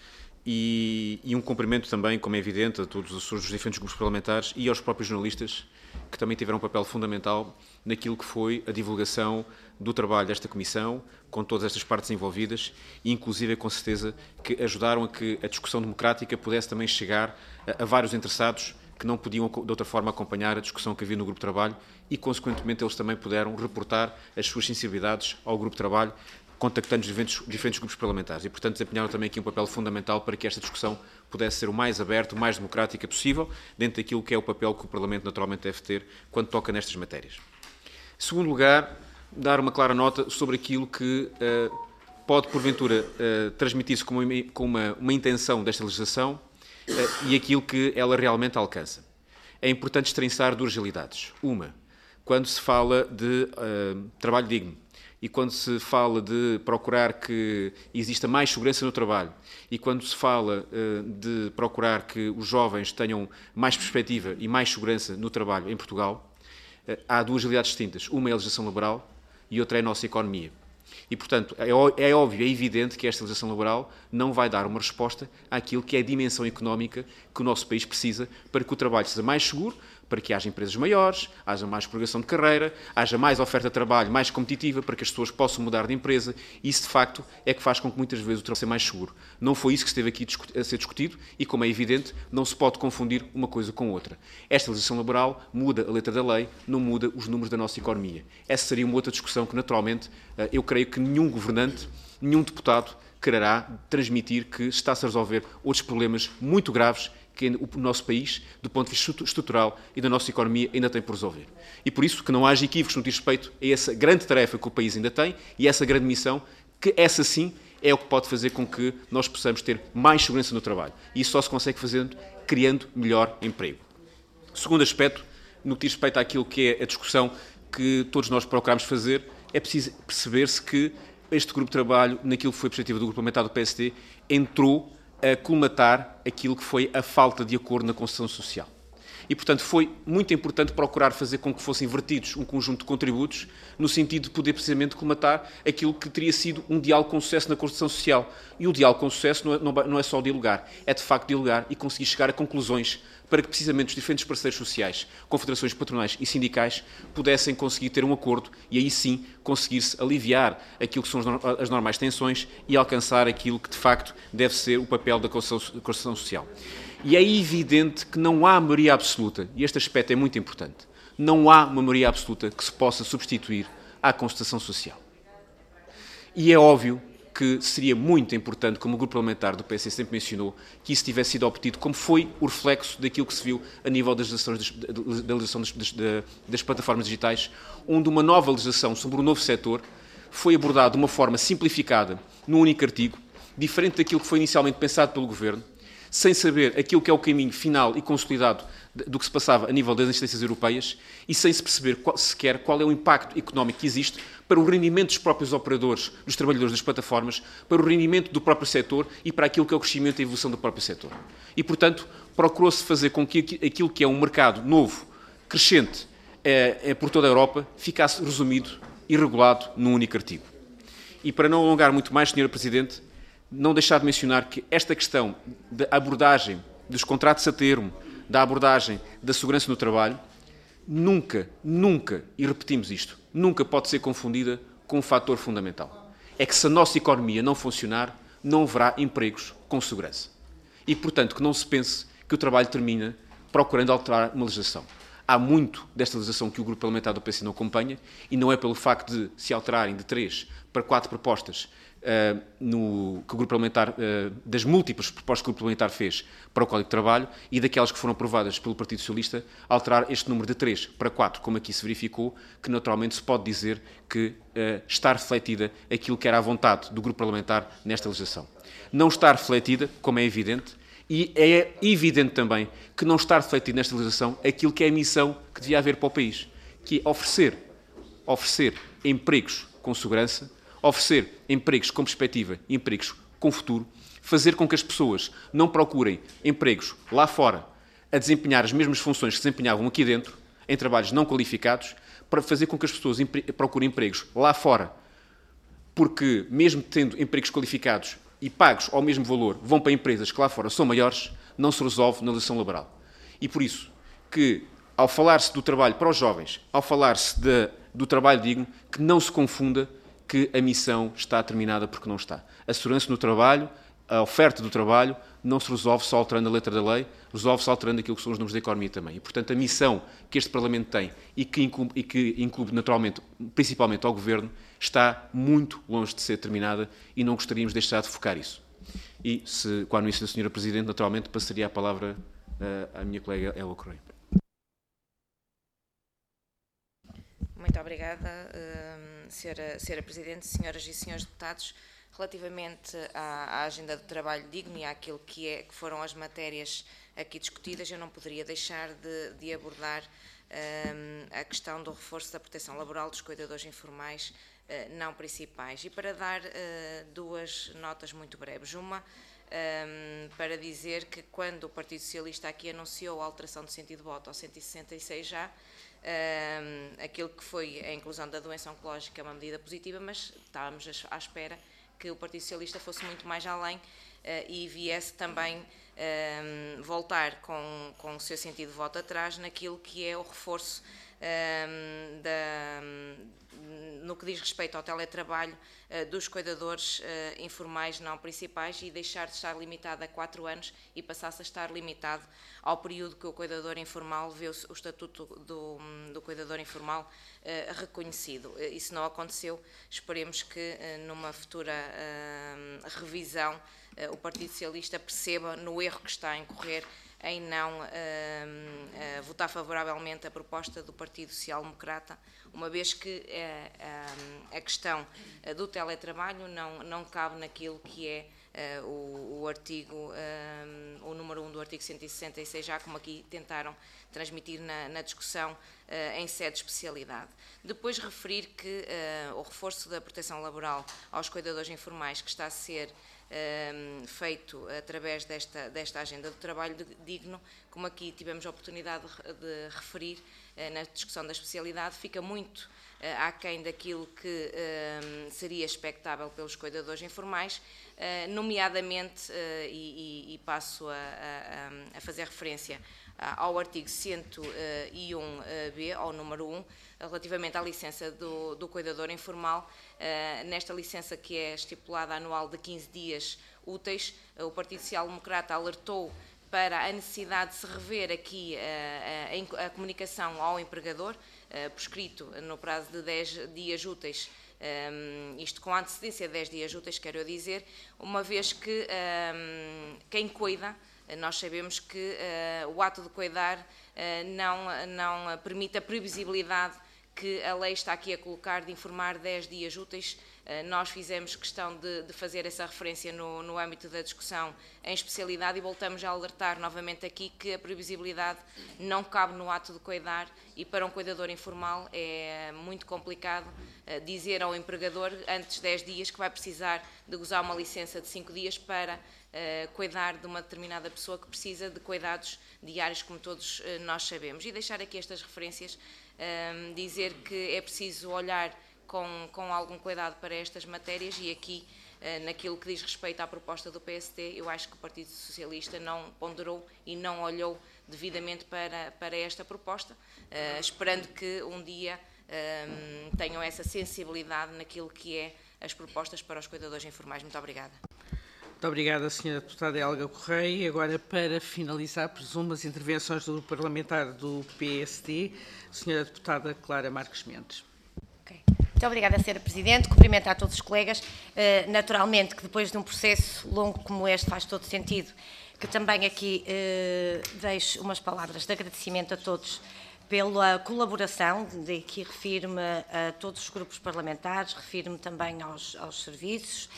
e, e um cumprimento também, como é evidente, a todos os, os diferentes grupos parlamentares e aos próprios jornalistas, que também tiveram um papel fundamental naquilo que foi a divulgação do trabalho desta Comissão, com todas estas partes envolvidas, e inclusive, com certeza, que ajudaram a que a discussão democrática pudesse também chegar a, a vários interessados que não podiam, de outra forma, acompanhar a discussão que havia no Grupo de Trabalho e, consequentemente, eles também puderam reportar as suas sensibilidades ao Grupo de Trabalho, contactando os diferentes, diferentes grupos parlamentares. E, portanto, desempenharam também aqui um papel fundamental para que esta discussão pudesse ser o mais aberto, o mais democrática possível, dentro daquilo que é o papel que o Parlamento naturalmente deve ter quando toca nestas matérias. Em segundo lugar, dar uma clara nota sobre aquilo que uh, pode, porventura, uh, transmitir-se como, uma, como uma, uma intenção desta legislação uh, e aquilo que ela realmente alcança. É importante estrinçar duas realidades. Uma, quando se fala de uh, trabalho digno, e quando se fala de procurar que exista mais segurança no trabalho, e quando se fala uh, de procurar que os jovens tenham mais perspectiva e mais segurança no trabalho em Portugal, uh, há duas realidades distintas. Uma é a legislação laboral e outra é a nossa economia. E, portanto, é, é óbvio, é evidente que esta legislação laboral não vai dar uma resposta àquilo que é a dimensão económica que o nosso país precisa para que o trabalho seja mais seguro, para que haja empresas maiores, haja mais progressão de carreira, haja mais oferta de trabalho mais competitiva, para que as pessoas possam mudar de empresa. Isso, de facto, é que faz com que muitas vezes o trabalho seja mais seguro. Não foi isso que esteve aqui a ser discutido e, como é evidente, não se pode confundir uma coisa com outra. Esta legislação laboral muda a letra da lei, não muda os números da nossa economia. Essa seria uma outra discussão que, naturalmente, eu creio que nenhum governante, nenhum deputado quererá transmitir que está-se a resolver outros problemas muito graves que o nosso país, do ponto de vista estrutural e da nossa economia, ainda tem por resolver. E por isso que não haja equívocos no que diz respeito a essa grande tarefa que o país ainda tem e essa grande missão, que essa sim é o que pode fazer com que nós possamos ter mais segurança no trabalho. E isso só se consegue fazendo, criando melhor emprego. Segundo aspecto, no que diz respeito àquilo que é a discussão que todos nós procuramos fazer, é preciso perceber-se que este grupo de trabalho, naquilo que foi a perspectiva do grupo parlamentar do P S D, entrou a colmatar aquilo que foi a falta de acordo na Constituição Social. E, portanto, foi muito importante procurar fazer com que fossem invertidos um conjunto de contributos no sentido de poder, precisamente, colmatar aquilo que teria sido um diálogo com sucesso na Constituição Social. E o diálogo com sucesso não é, não é só dialogar, é, de facto, dialogar e conseguir chegar a conclusões para que, precisamente, os diferentes parceiros sociais, confederações patronais e sindicais, pudessem conseguir ter um acordo e, aí sim, conseguir-se aliviar aquilo que são as normais tensões e alcançar aquilo que, de facto, deve ser o papel da Constituição Social. E é evidente que não há maioria absoluta, e este aspecto é muito importante, não há uma maioria absoluta que se possa substituir à Constituição Social. E é óbvio que seria muito importante, como o grupo parlamentar do P S sempre mencionou, que isso tivesse sido obtido, como foi o reflexo daquilo que se viu a nível das legislações, da legislação das, das, das plataformas digitais, onde uma nova legislação sobre um novo setor foi abordada de uma forma simplificada, num único artigo, diferente daquilo que foi inicialmente pensado pelo Governo, sem saber aquilo que é o caminho final e consolidado do que se passava a nível das instâncias europeias e sem se perceber qual, sequer qual é o impacto económico que existe para o rendimento dos próprios operadores, dos trabalhadores das plataformas, para o rendimento do próprio setor e para aquilo que é o crescimento e a evolução do próprio setor. E, portanto, procurou-se fazer com que aquilo que é um mercado novo, crescente, é, é, por toda a Europa, ficasse resumido e regulado num único artigo. E para não alongar muito mais, senhora Presidente, não deixar de mencionar que esta questão da abordagem dos contratos a termo, da abordagem da segurança no trabalho, nunca, nunca, e repetimos isto, nunca pode ser confundida com um fator fundamental. É que se a nossa economia não funcionar, não haverá empregos com segurança. E, portanto, que não se pense que o trabalho termina procurando alterar uma legislação. Há muito desta legislação que o grupo parlamentar do P S não acompanha e não é pelo facto de se alterarem de três para quatro propostas Uh, no, que o grupo parlamentar, uh, das múltiplas propostas que o grupo parlamentar fez para o Código de Trabalho e daquelas que foram aprovadas pelo Partido Socialista, alterar este número de três para quatro, como aqui se verificou, que naturalmente se pode dizer que uh, está refletida aquilo que era a vontade do grupo parlamentar nesta legislação. Não está refletida, como é evidente, e é evidente também que não está refletido nesta legislação aquilo que é a missão que devia haver para o país, que é oferecer, oferecer empregos com segurança, oferecer empregos com perspectiva e empregos com futuro, fazer com que as pessoas não procurem empregos lá fora a desempenhar as mesmas funções que desempenhavam aqui dentro, em trabalhos não qualificados, para fazer com que as pessoas procurem empregos lá fora, porque mesmo tendo empregos qualificados, e pagos ao mesmo valor vão para empresas que lá fora são maiores, não se resolve na legislação laboral. E por isso que, ao falar-se do trabalho para os jovens, ao falar-se do trabalho digno, que não se confunda que a missão está terminada porque não está. A segurança no trabalho, a oferta do trabalho, não se resolve só alterando a letra da lei, resolve-se alterando aquilo que são os números da economia também. E, portanto, a missão que este Parlamento tem e que incumbe, e que incumbe naturalmente, principalmente ao Governo, está muito longe de ser terminada e não gostaríamos de deixar de focar isso. E, se, com a anuência da senhora Presidente, naturalmente, passaria a palavra uh, à minha colega Elba Correia. Muito obrigada, uh, senhora, senhora Presidente, senhoras e senhores deputados. Relativamente à, à agenda de trabalho digno e àquilo que, é, que foram as matérias aqui discutidas, eu não poderia deixar de, de abordar um, a questão do reforço da proteção laboral dos cuidadores informais uh, não principais. E para dar uh, duas notas muito breves. Uma, um, para dizer que quando o Partido Socialista aqui anunciou a alteração do sentido de voto ao cento e sessenta e seis já, um, aquilo que foi a inclusão da doença oncológica é uma medida positiva, mas estávamos à espera que o Partido Socialista fosse muito mais além uh, e viesse também um, voltar com, com o seu sentido de voto atrás naquilo que é o reforço um, da, no que diz respeito ao teletrabalho uh, dos cuidadores uh, informais não principais e deixar de estar limitado a quatro anos e passasse a estar limitado ao período que o cuidador informal vê o, o estatuto do, do cuidador informal uh, reconhecido. Uh, isso não aconteceu, esperemos que uh, numa futura uh, revisão uh, o Partido Socialista perceba no erro que está a incorrer em não uh, uh, votar favoravelmente a proposta do Partido Social Democrata, uma vez que uh, uh, a questão uh, do teletrabalho não, não cabe naquilo que é uh, o, o artigo, uh, o número um do artigo cento e sessenta e seis, já como aqui tentaram transmitir na, na discussão uh, em sede de especialidade. Depois referir que uh, o reforço da proteção laboral aos cuidadores informais que está a ser Um, feito através desta, desta agenda de trabalho de, digno, como aqui tivemos a oportunidade de, de referir uh, na discussão da especialidade, fica muito uh, aquém daquilo que um, seria expectável pelos cuidadores informais, uh, nomeadamente, uh, e, e passo a, a, a fazer referência ao artigo cento e um B, ao número um, relativamente à licença do, do cuidador informal. Uh, nesta licença que é estipulada anual de quinze dias úteis, uh, o Partido Social Democrata alertou para a necessidade de se rever aqui uh, a, a comunicação ao empregador, uh, por escrito no prazo de dez dias úteis, um, isto com antecedência de dez dias úteis, quero eu dizer, uma vez que um, quem cuida, nós sabemos que uh, o ato de cuidar uh, não, não permite a previsibilidade que a lei está aqui a colocar de informar dez dias úteis. Uh, nós fizemos questão de, de fazer essa referência no, no âmbito da discussão em especialidade e voltamos a alertar novamente aqui que a previsibilidade não cabe no ato de cuidar e para um cuidador informal é muito complicado uh, dizer ao empregador antes de dez dias que vai precisar de gozar uma licença de cinco dias para Uh, cuidar de uma determinada pessoa que precisa de cuidados diários, como todos uh, nós sabemos. E deixar aqui estas referências, uh, dizer que é preciso olhar com, com algum cuidado para estas matérias e aqui, uh, naquilo que diz respeito à proposta do P S D, eu acho que o Partido Socialista não ponderou e não olhou devidamente para, para esta proposta, uh, esperando que um dia uh, tenham essa sensibilidade naquilo que é as propostas para os cuidadores informais. Muito obrigada. Muito obrigada, senhora Deputada Elga Correia. Agora, para finalizar, presumo as intervenções do Grupo Parlamentar do P S D, senhora Deputada Clara Marques Mendes. Okay. Muito obrigada, senhora Presidente. Cumprimento a todos os colegas. Uh, naturalmente que depois de um processo longo como este faz todo sentido que também aqui uh, deixo umas palavras de agradecimento a todos pela colaboração, de que refiro-me a todos os grupos parlamentares, refiro-me também aos, aos serviços.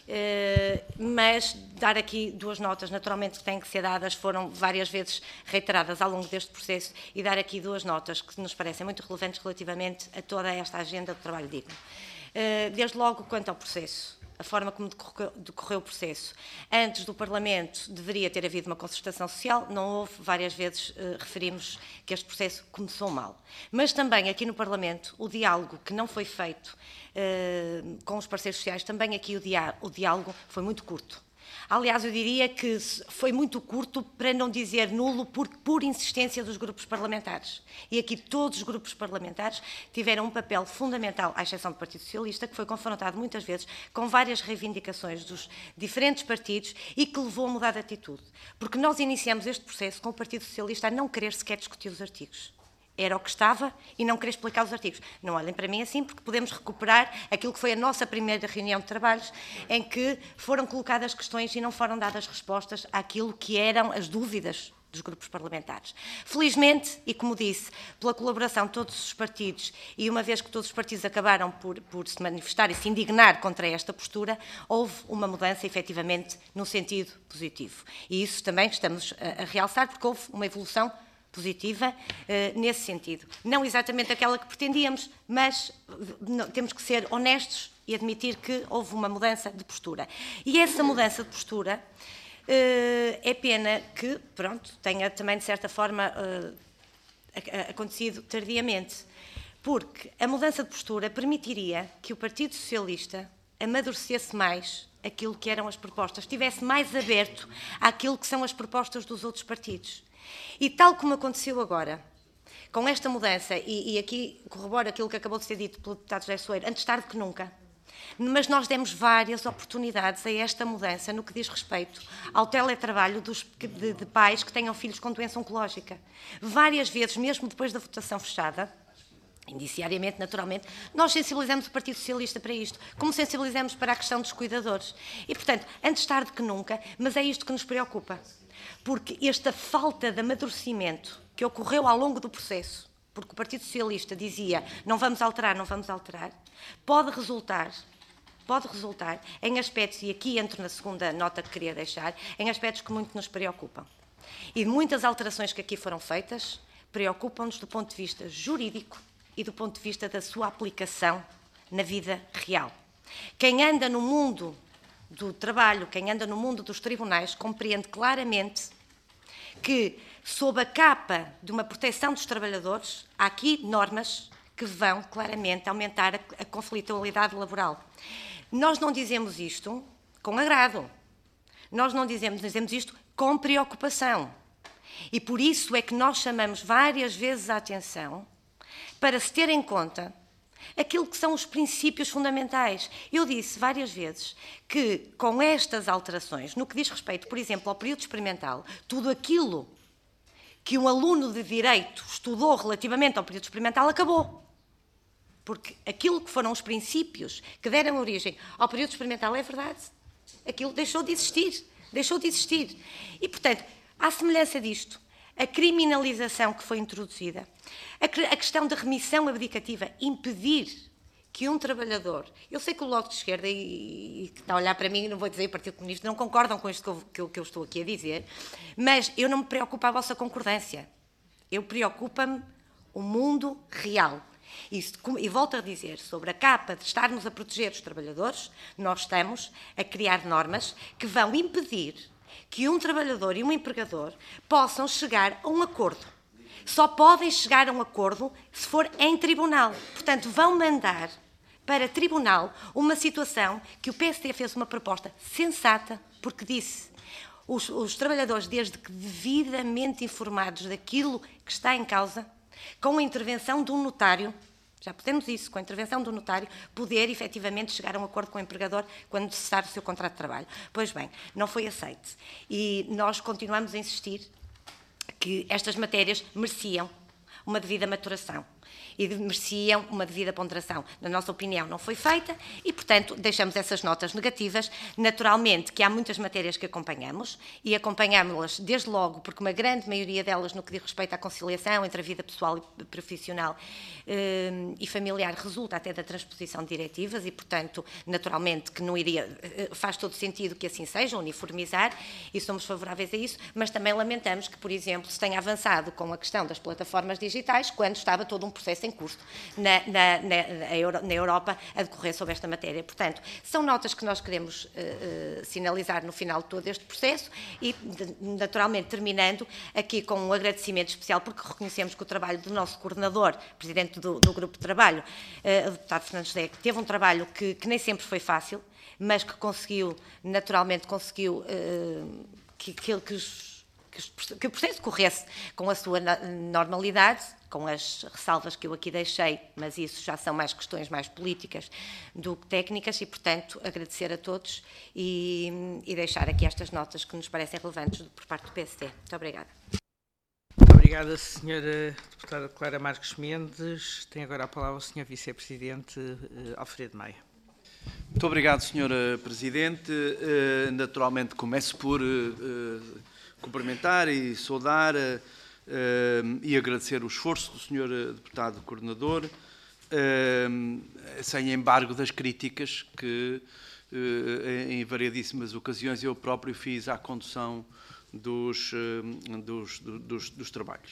Uh, mas dar aqui duas notas, naturalmente que têm que ser dadas, foram várias vezes reiteradas ao longo deste processo, e dar aqui duas notas que nos parecem muito relevantes relativamente a toda esta agenda de trabalho digno. Uh, desde logo, quanto ao processo, a forma como decorreu, decorreu o processo. Antes do Parlamento deveria ter havido uma concertação social, não houve, várias vezes eh, referimos que este processo começou mal. Mas também aqui no Parlamento, o diálogo que não foi feito eh, com os parceiros sociais, também aqui o, dia, o diálogo foi muito curto. Aliás, eu diria que foi muito curto, para não dizer nulo, por, por insistência dos grupos parlamentares. E aqui todos os grupos parlamentares tiveram um papel fundamental, à exceção do Partido Socialista, que foi confrontado muitas vezes com várias reivindicações dos diferentes partidos e que levou a mudar de atitude. Porque nós iniciamos este processo com o Partido Socialista a não querer sequer discutir os artigos. Era o que estava e não querer explicar os artigos. Não olhem para mim assim, porque podemos recuperar aquilo que foi a nossa primeira reunião de trabalhos, em que foram colocadas questões e não foram dadas respostas àquilo que eram as dúvidas dos grupos parlamentares. Felizmente, e como disse, pela colaboração de todos os partidos, e uma vez que todos os partidos acabaram por, por se manifestar e se indignar contra esta postura, houve uma mudança, efetivamente, no sentido positivo. E isso também estamos a, a realçar, porque houve uma evolução positiva eh, nesse sentido. Não exatamente aquela que pretendíamos, mas não, temos que ser honestos e admitir que houve uma mudança de postura. E essa mudança de postura eh, é pena que, pronto, tenha também, de certa forma, eh, acontecido tardiamente, porque a mudança de postura permitiria que o Partido Socialista amadurecesse mais aquilo que eram as propostas, estivesse mais aberto àquilo que são as propostas dos outros partidos. E tal como aconteceu agora, com esta mudança, e, e aqui corroboro aquilo que acabou de ser dito pelo deputado José Soeiro, antes tarde que nunca, mas nós demos várias oportunidades a esta mudança no que diz respeito ao teletrabalho dos, de, de pais que tenham filhos com doença oncológica. Várias vezes, mesmo depois da votação fechada, indiciariamente, naturalmente, nós sensibilizamos o Partido Socialista para isto, como sensibilizamos para a questão dos cuidadores. E, portanto, antes tarde que nunca, mas é isto que nos preocupa. Porque esta falta de amadurecimento que ocorreu ao longo do processo, porque o Partido Socialista dizia não vamos alterar, não vamos alterar, pode resultar, pode resultar em aspectos, e aqui entro na segunda nota que queria deixar, em aspectos que muito nos preocupam. E muitas alterações que aqui foram feitas preocupam-nos do ponto de vista jurídico e do ponto de vista da sua aplicação na vida real. Quem anda no mundo do trabalho, quem anda no mundo dos tribunais, compreende claramente que, sob a capa de uma proteção dos trabalhadores, há aqui normas que vão claramente aumentar a, a conflitualidade laboral. Nós não dizemos isto com agrado. Nós não dizemos, dizemos isto com preocupação. E por isso é que nós chamamos várias vezes a atenção para se ter em conta aquilo que são os princípios fundamentais. Eu disse várias vezes que, com estas alterações, no que diz respeito, por exemplo, ao período experimental, tudo aquilo que um aluno de Direito estudou relativamente ao período experimental acabou. Porque aquilo que foram os princípios que deram origem ao período experimental é verdade. Aquilo deixou de existir. Deixou de existir. E, portanto, à semelhança disto, a criminalização que foi introduzida, a questão da remissão abdicativa, impedir que um trabalhador... Eu sei que o Bloco de Esquerda, e, e que está a olhar para mim, não vou dizer o Partido Comunista, não concordam com isto que eu, que, eu, que eu estou aqui a dizer, mas eu não me preocupo a vossa concordância. Eu preocupa-me o mundo real. E, e volto a dizer, sobre a capa de estarmos a proteger os trabalhadores, nós estamos a criar normas que vão impedir que um trabalhador e um empregador possam chegar a um acordo. Só podem chegar a um acordo se for em tribunal. Portanto, vão mandar para tribunal uma situação que o P S D fez uma proposta sensata, porque disse os, os trabalhadores, desde que devidamente informados daquilo que está em causa, com a intervenção de um notário, já podemos isso, com a intervenção do notário, poder efetivamente chegar a um acordo com o empregador quando cessar o seu contrato de trabalho. Pois bem, não foi aceito. E nós continuamos a insistir que estas matérias mereciam uma devida maturação e mereciam uma devida ponderação. Na nossa opinião, não foi feita e, portanto, deixamos essas notas negativas. Naturalmente que há muitas matérias que acompanhamos e acompanhámos-las desde logo, porque uma grande maioria delas, no que diz respeito à conciliação entre a vida pessoal e profissional eh, e familiar, resulta até da transposição de diretivas e, portanto, naturalmente que não iria, faz todo sentido que assim seja, uniformizar, e somos favoráveis a isso, mas também lamentamos que, por exemplo, se tenha avançado com a questão das plataformas digitais, quando estava todo um processo em curso na, na, na, na Europa a decorrer sobre esta matéria. Portanto, são notas que nós queremos uh, uh, sinalizar no final de todo este processo e, de, naturalmente, terminando aqui com um agradecimento especial, porque reconhecemos que o trabalho do nosso coordenador, presidente do, do grupo de trabalho, uh, o deputado Fernando José, que teve um trabalho que, que nem sempre foi fácil, mas que conseguiu, naturalmente, conseguiu uh, que, que, que, os, que, os, que o processo corresse com a sua normalidade, com as ressalvas que eu aqui deixei, mas isso já são mais questões mais políticas do que técnicas e, portanto, agradecer a todos e, e deixar aqui estas notas que nos parecem relevantes por parte do P S D. Muito obrigada. Muito obrigada, senhora deputada Clara Marques Mendes. Tem agora a palavra o senhor vice-presidente Alfredo Maia. Muito obrigado, senhora Presidente. Naturalmente, começo por cumprimentar e saudar Uh, e agradecer o esforço do senhor Deputado Coordenador, uh, sem embargo das críticas que, uh, em variadíssimas ocasiões, eu próprio fiz à condução dos, uh, dos, dos, dos trabalhos.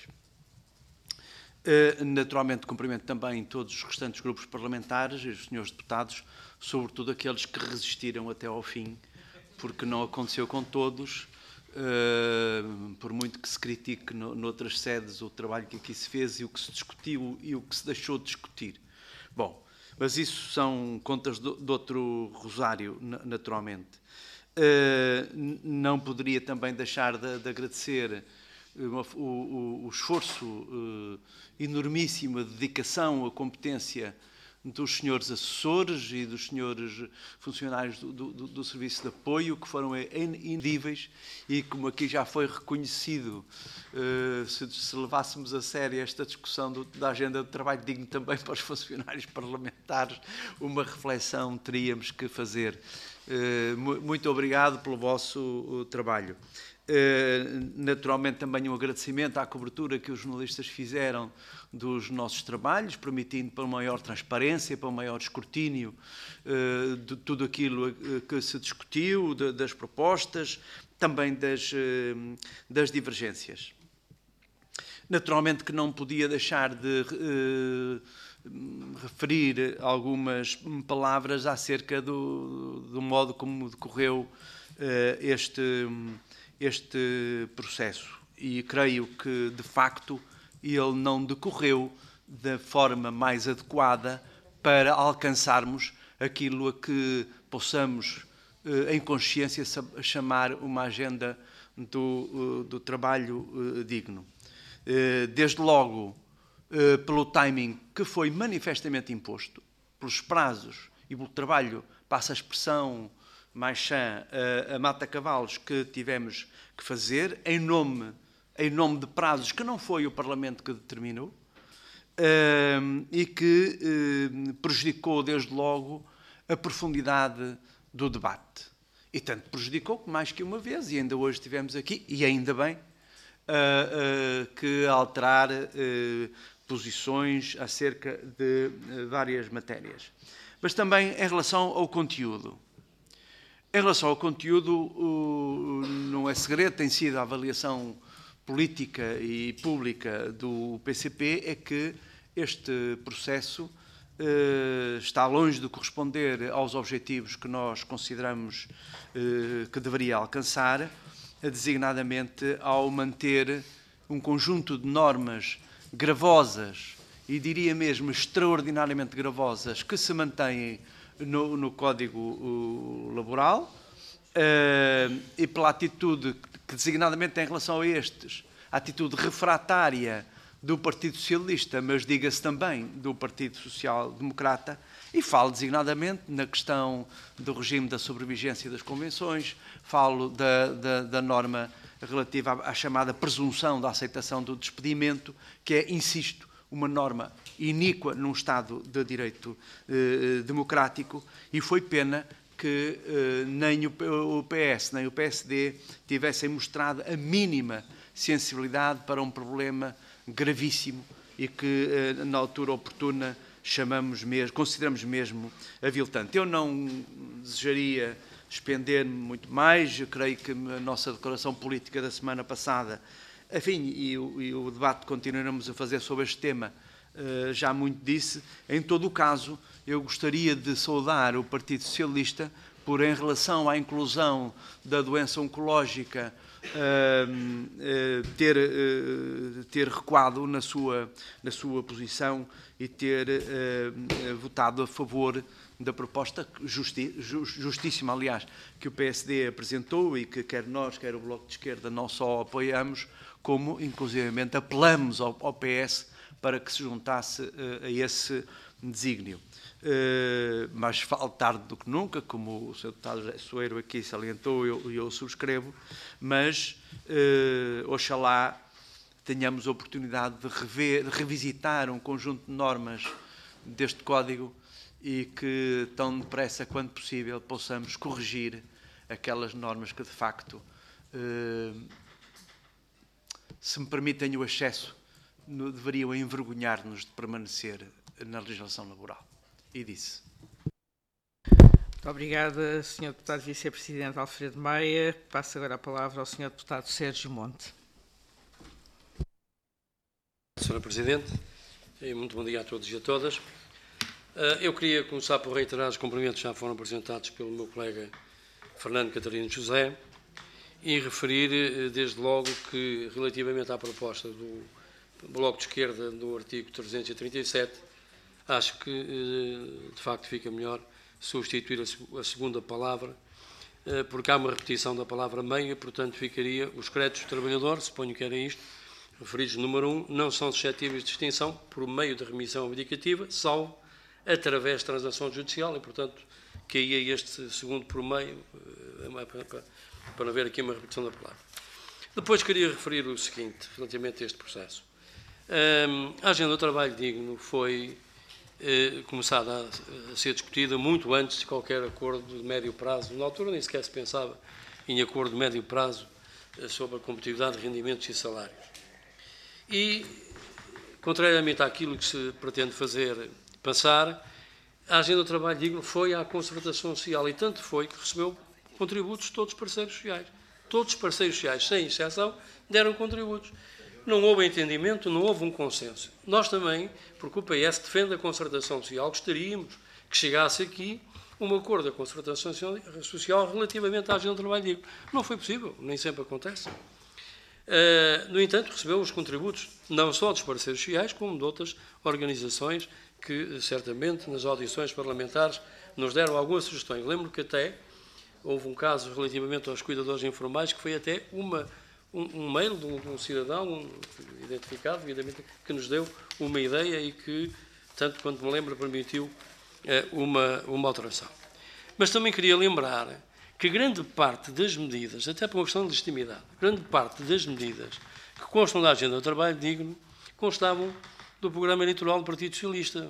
Uh, naturalmente, cumprimento também todos os restantes grupos parlamentares e os senhores deputados, sobretudo aqueles que resistiram até ao fim, porque não aconteceu com todos. Uh, por muito que se critique no, noutras sedes o trabalho que aqui se fez e o que se discutiu e o que se deixou de discutir. Bom, mas isso são contas de, de outro rosário, naturalmente. Uh, não poderia também deixar de, de agradecer uma, o, o, o esforço uh, enormíssimo, a dedicação, a competência dos senhores assessores e dos senhores funcionários do, do, do Serviço de Apoio, que foram inedíveis e, como aqui já foi reconhecido, uh, se, se levássemos a sério esta discussão do, da agenda de trabalho digno também para os funcionários parlamentares, uma reflexão teríamos que fazer. Uh, muito obrigado pelo vosso uh, trabalho. Uh, naturalmente também um agradecimento à cobertura que os jornalistas fizeram dos nossos trabalhos, permitindo para uma maior transparência, para um maior escrutínio uh, de tudo aquilo que se discutiu, de, das propostas, também das, uh, das divergências. Naturalmente que não podia deixar de uh, referir algumas palavras acerca do, do modo como decorreu uh, este este processo e creio que, de facto, ele não decorreu da forma mais adequada para alcançarmos aquilo a que possamos, em consciência, chamar uma agenda do, do trabalho digno. Desde logo, pelo timing que foi manifestamente imposto, pelos prazos e pelo trabalho, passa a expressão mais chã, a, a mata-cavalos que tivemos que fazer, em nome, em nome de prazos que não foi o Parlamento que determinou, uh, e que uh, prejudicou, desde logo, a profundidade do debate. E tanto prejudicou que, mais que uma vez, e ainda hoje estivemos aqui, e ainda bem, uh, uh, que alterar uh, posições acerca de uh, várias matérias. Mas também em relação ao conteúdo. Em relação ao conteúdo, não é segredo, tem sido a avaliação política e pública do P C P, é que este processo eh, está longe de corresponder aos objetivos que nós consideramos eh, que deveria alcançar, designadamente ao manter um conjunto de normas gravosas, e diria mesmo extraordinariamente gravosas, que se mantêm No, no Código uh, Laboral uh, e pela atitude que, designadamente em relação a estes, a atitude refratária do Partido Socialista, mas diga-se também do Partido Social Democrata, e falo designadamente na questão do regime da sobrevigência das convenções, falo da, da, da norma relativa à, à chamada presunção da aceitação do despedimento, que é, insisto, uma norma iníqua num Estado de direito eh, democrático, e foi pena que eh, nem o P S nem o P S D tivessem mostrado a mínima sensibilidade para um problema gravíssimo e que, eh, na altura oportuna, chamamos mesmo, consideramos mesmo aviltante. Eu não desejaria expender-me muito mais, eu creio que a nossa declaração política da semana passada, enfim, e o, e o debate que continuaremos a fazer sobre este tema, já muito disse. Em todo o caso, eu gostaria de saudar o Partido Socialista por, em relação à inclusão da doença oncológica, ter, ter recuado na sua, na sua posição e ter votado a favor da proposta justi, justíssima, aliás, que o P S D apresentou e que quer nós, quer o Bloco de Esquerda, não só apoiamos, como, inclusivamente, apelamos ao, ao P S para que se juntasse uh, a esse desígnio. Uh, mas falo tarde do que nunca, como o senhor deputado José Soeiro aqui salientou, e eu, eu subscrevo, mas uh, oxalá tenhamos a oportunidade de, rever, de revisitar um conjunto de normas deste Código e que, tão depressa quanto possível, possamos corrigir aquelas normas que, de facto, uh, se me permitem o excesso, no, deveriam envergonhar-nos de permanecer na legislação laboral. E disse. Muito obrigada, senhor Deputado Vice-Presidente Alfredo Maia. Passo agora a palavra ao senhor Deputado Sérgio Monte. senhora Presidente, e muito bom dia a todos e a todas. Eu queria começar por reiterar os cumprimentos que já foram apresentados pelo meu colega Fernando Catarino José e referir, desde logo, que, relativamente à proposta do Bloco de Esquerda do artigo trezentos e trinta e sete, acho que, de facto, fica melhor substituir a segunda palavra, porque há uma repetição da palavra meio, portanto, ficaria os créditos do trabalhador, suponho que era isto, referidos no número um, não são suscetíveis de extinção por meio de remissão abdicativa, salvo através de transação judicial, e, portanto, caía este segundo por meio, para não haver aqui uma repetição da palavra. Depois queria referir o seguinte, relativamente a este processo. A agenda do trabalho digno foi eh, começada a, a ser discutida muito antes de qualquer acordo de médio prazo. Na altura nem sequer se pensava em acordo de médio prazo eh, sobre a competitividade de rendimentos e salários. E, contrariamente àquilo que se pretende fazer passar, a agenda do trabalho digno foi à concertação social, e tanto foi que recebeu contributos de todos os parceiros sociais. Todos os parceiros sociais, sem exceção, deram contributos. Não houve entendimento, não houve um consenso. Nós também, porque o P S defende a concertação social, gostaríamos que chegasse aqui um acordo da concertação social relativamente à agenda do trabalho digno. Não foi possível, nem sempre acontece. Uh, no entanto, recebeu os contributos não só dos parceiros sociais, como de outras organizações que, certamente, nas audições parlamentares, nos deram algumas sugestões. Lembro que até houve um caso relativamente aos cuidadores informais, que foi até uma, um, um mail de um, de um cidadão um, identificado, evidentemente, que nos deu uma ideia e que, tanto quanto me lembro, permitiu eh, uma, uma alteração. Mas também queria lembrar que grande parte das medidas, até por uma questão de legitimidade, grande parte das medidas que constam da agenda do trabalho digno constavam do programa eleitoral do Partido Socialista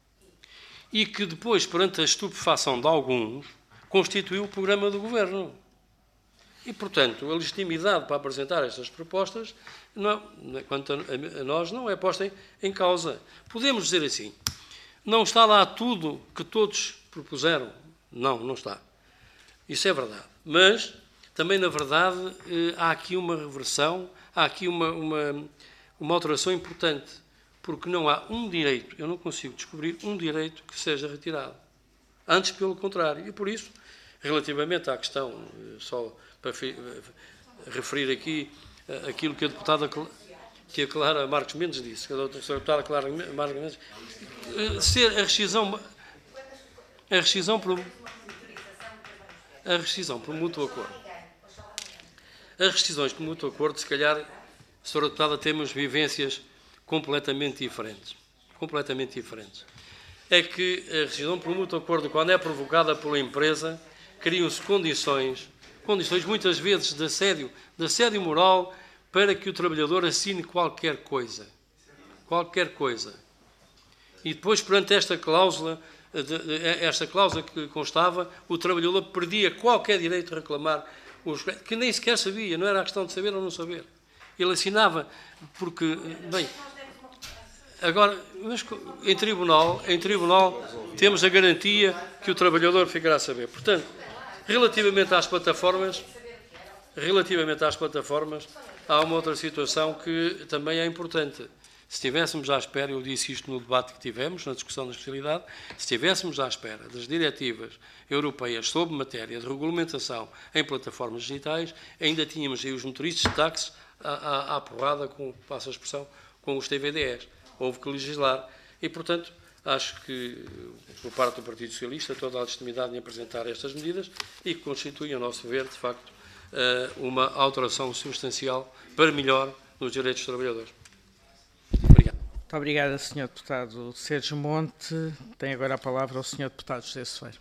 e que depois, perante a estupefação de alguns, constituiu o programa do Governo. E, portanto, a legitimidade para apresentar estas propostas, não, quanto a, a nós, não é posta em, em causa. Podemos dizer assim, não está lá tudo que todos propuseram? Não, não está. Isso é verdade. Mas, também, na verdade, há aqui uma reversão, há aqui uma, uma, uma alteração importante, porque não há um direito, eu não consigo descobrir um direito que seja retirado. Antes, pelo contrário. E, por isso, relativamente à questão, só para referir aqui aquilo que a deputada, que a Clara Marques Mendes disse, que a deputada Clara Marques Mendes, ser a rescisão, a rescisão por, a rescisão por mútuo acordo. As rescisões por mútuo acordo, se calhar, senhora deputada, temos vivências completamente diferentes. Completamente diferentes. É que a rescisão por mútuo acordo, quando é provocada pela empresa, criam-se condições, condições muitas vezes de assédio, de assédio moral, para que o trabalhador assine qualquer coisa. Qualquer coisa. E depois, perante esta cláusula, esta cláusula que constava, o trabalhador perdia qualquer direito de reclamar, os, que nem sequer sabia, não era a questão de saber ou não saber. Ele assinava porque, bem, agora, mas em tribunal, em tribunal temos a garantia que o trabalhador ficará a saber. Portanto, relativamente às plataformas, relativamente às plataformas, há uma outra situação que também é importante. Se estivéssemos à espera, eu disse isto no debate que tivemos, na discussão da especialidade, se estivéssemos à espera das diretivas europeias sobre matéria de regulamentação em plataformas digitais, ainda tínhamos aí os motoristas de táxis à, à, à porrada, com, passo a expressão, com os T V D Es. Houve que legislar e, portanto, acho que, por parte do Partido Socialista, toda a legitimidade em apresentar estas medidas e que constituem, a nosso ver, de facto, uma alteração substancial para melhor nos direitos dos trabalhadores. Obrigado. Muito obrigado, senhor Deputado Sérgio Monte. Tem agora a palavra o senhor Deputado José Soeiro.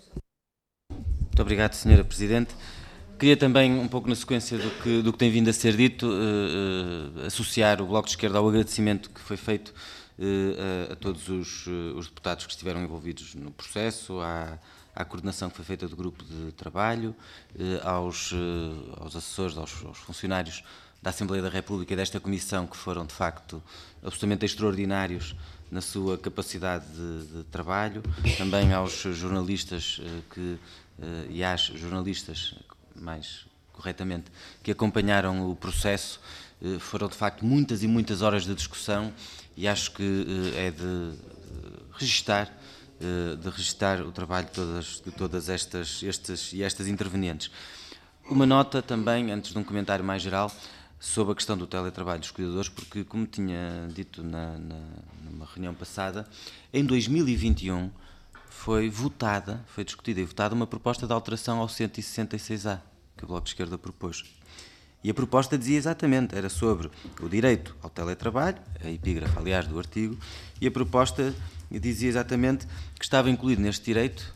Muito obrigado, senhora Presidente. Queria também, um pouco na sequência do que, do que tem vindo a ser dito, uh, uh, associar o Bloco de Esquerda ao agradecimento que foi feito uh, a, a todos os, uh, os deputados que estiveram envolvidos no processo, à, à coordenação que foi feita do grupo de trabalho, uh, aos, uh, aos assessores, aos, aos funcionários da Assembleia da República e desta Comissão, que foram, de facto, absolutamente extraordinários na sua capacidade de, de trabalho, também aos jornalistas uh, que, uh, e às jornalistas, mais corretamente, que acompanharam o processo. Foram, de facto, muitas e muitas horas de discussão e acho que é de registar, de registar o trabalho de todas, de todas estas, estas e estas intervenientes. Uma nota também, antes de um comentário mais geral, sobre a questão do teletrabalho dos cuidadores, porque, como tinha dito na, na, numa reunião passada, em dois mil e vinte e um foi votada, foi discutida e votada uma proposta de alteração ao cento e sessenta e seis A, que o Bloco de Esquerda propôs. E a proposta dizia exatamente, era sobre o direito ao teletrabalho, a epígrafe, aliás, do artigo, e a proposta dizia exatamente que estava incluído neste direito,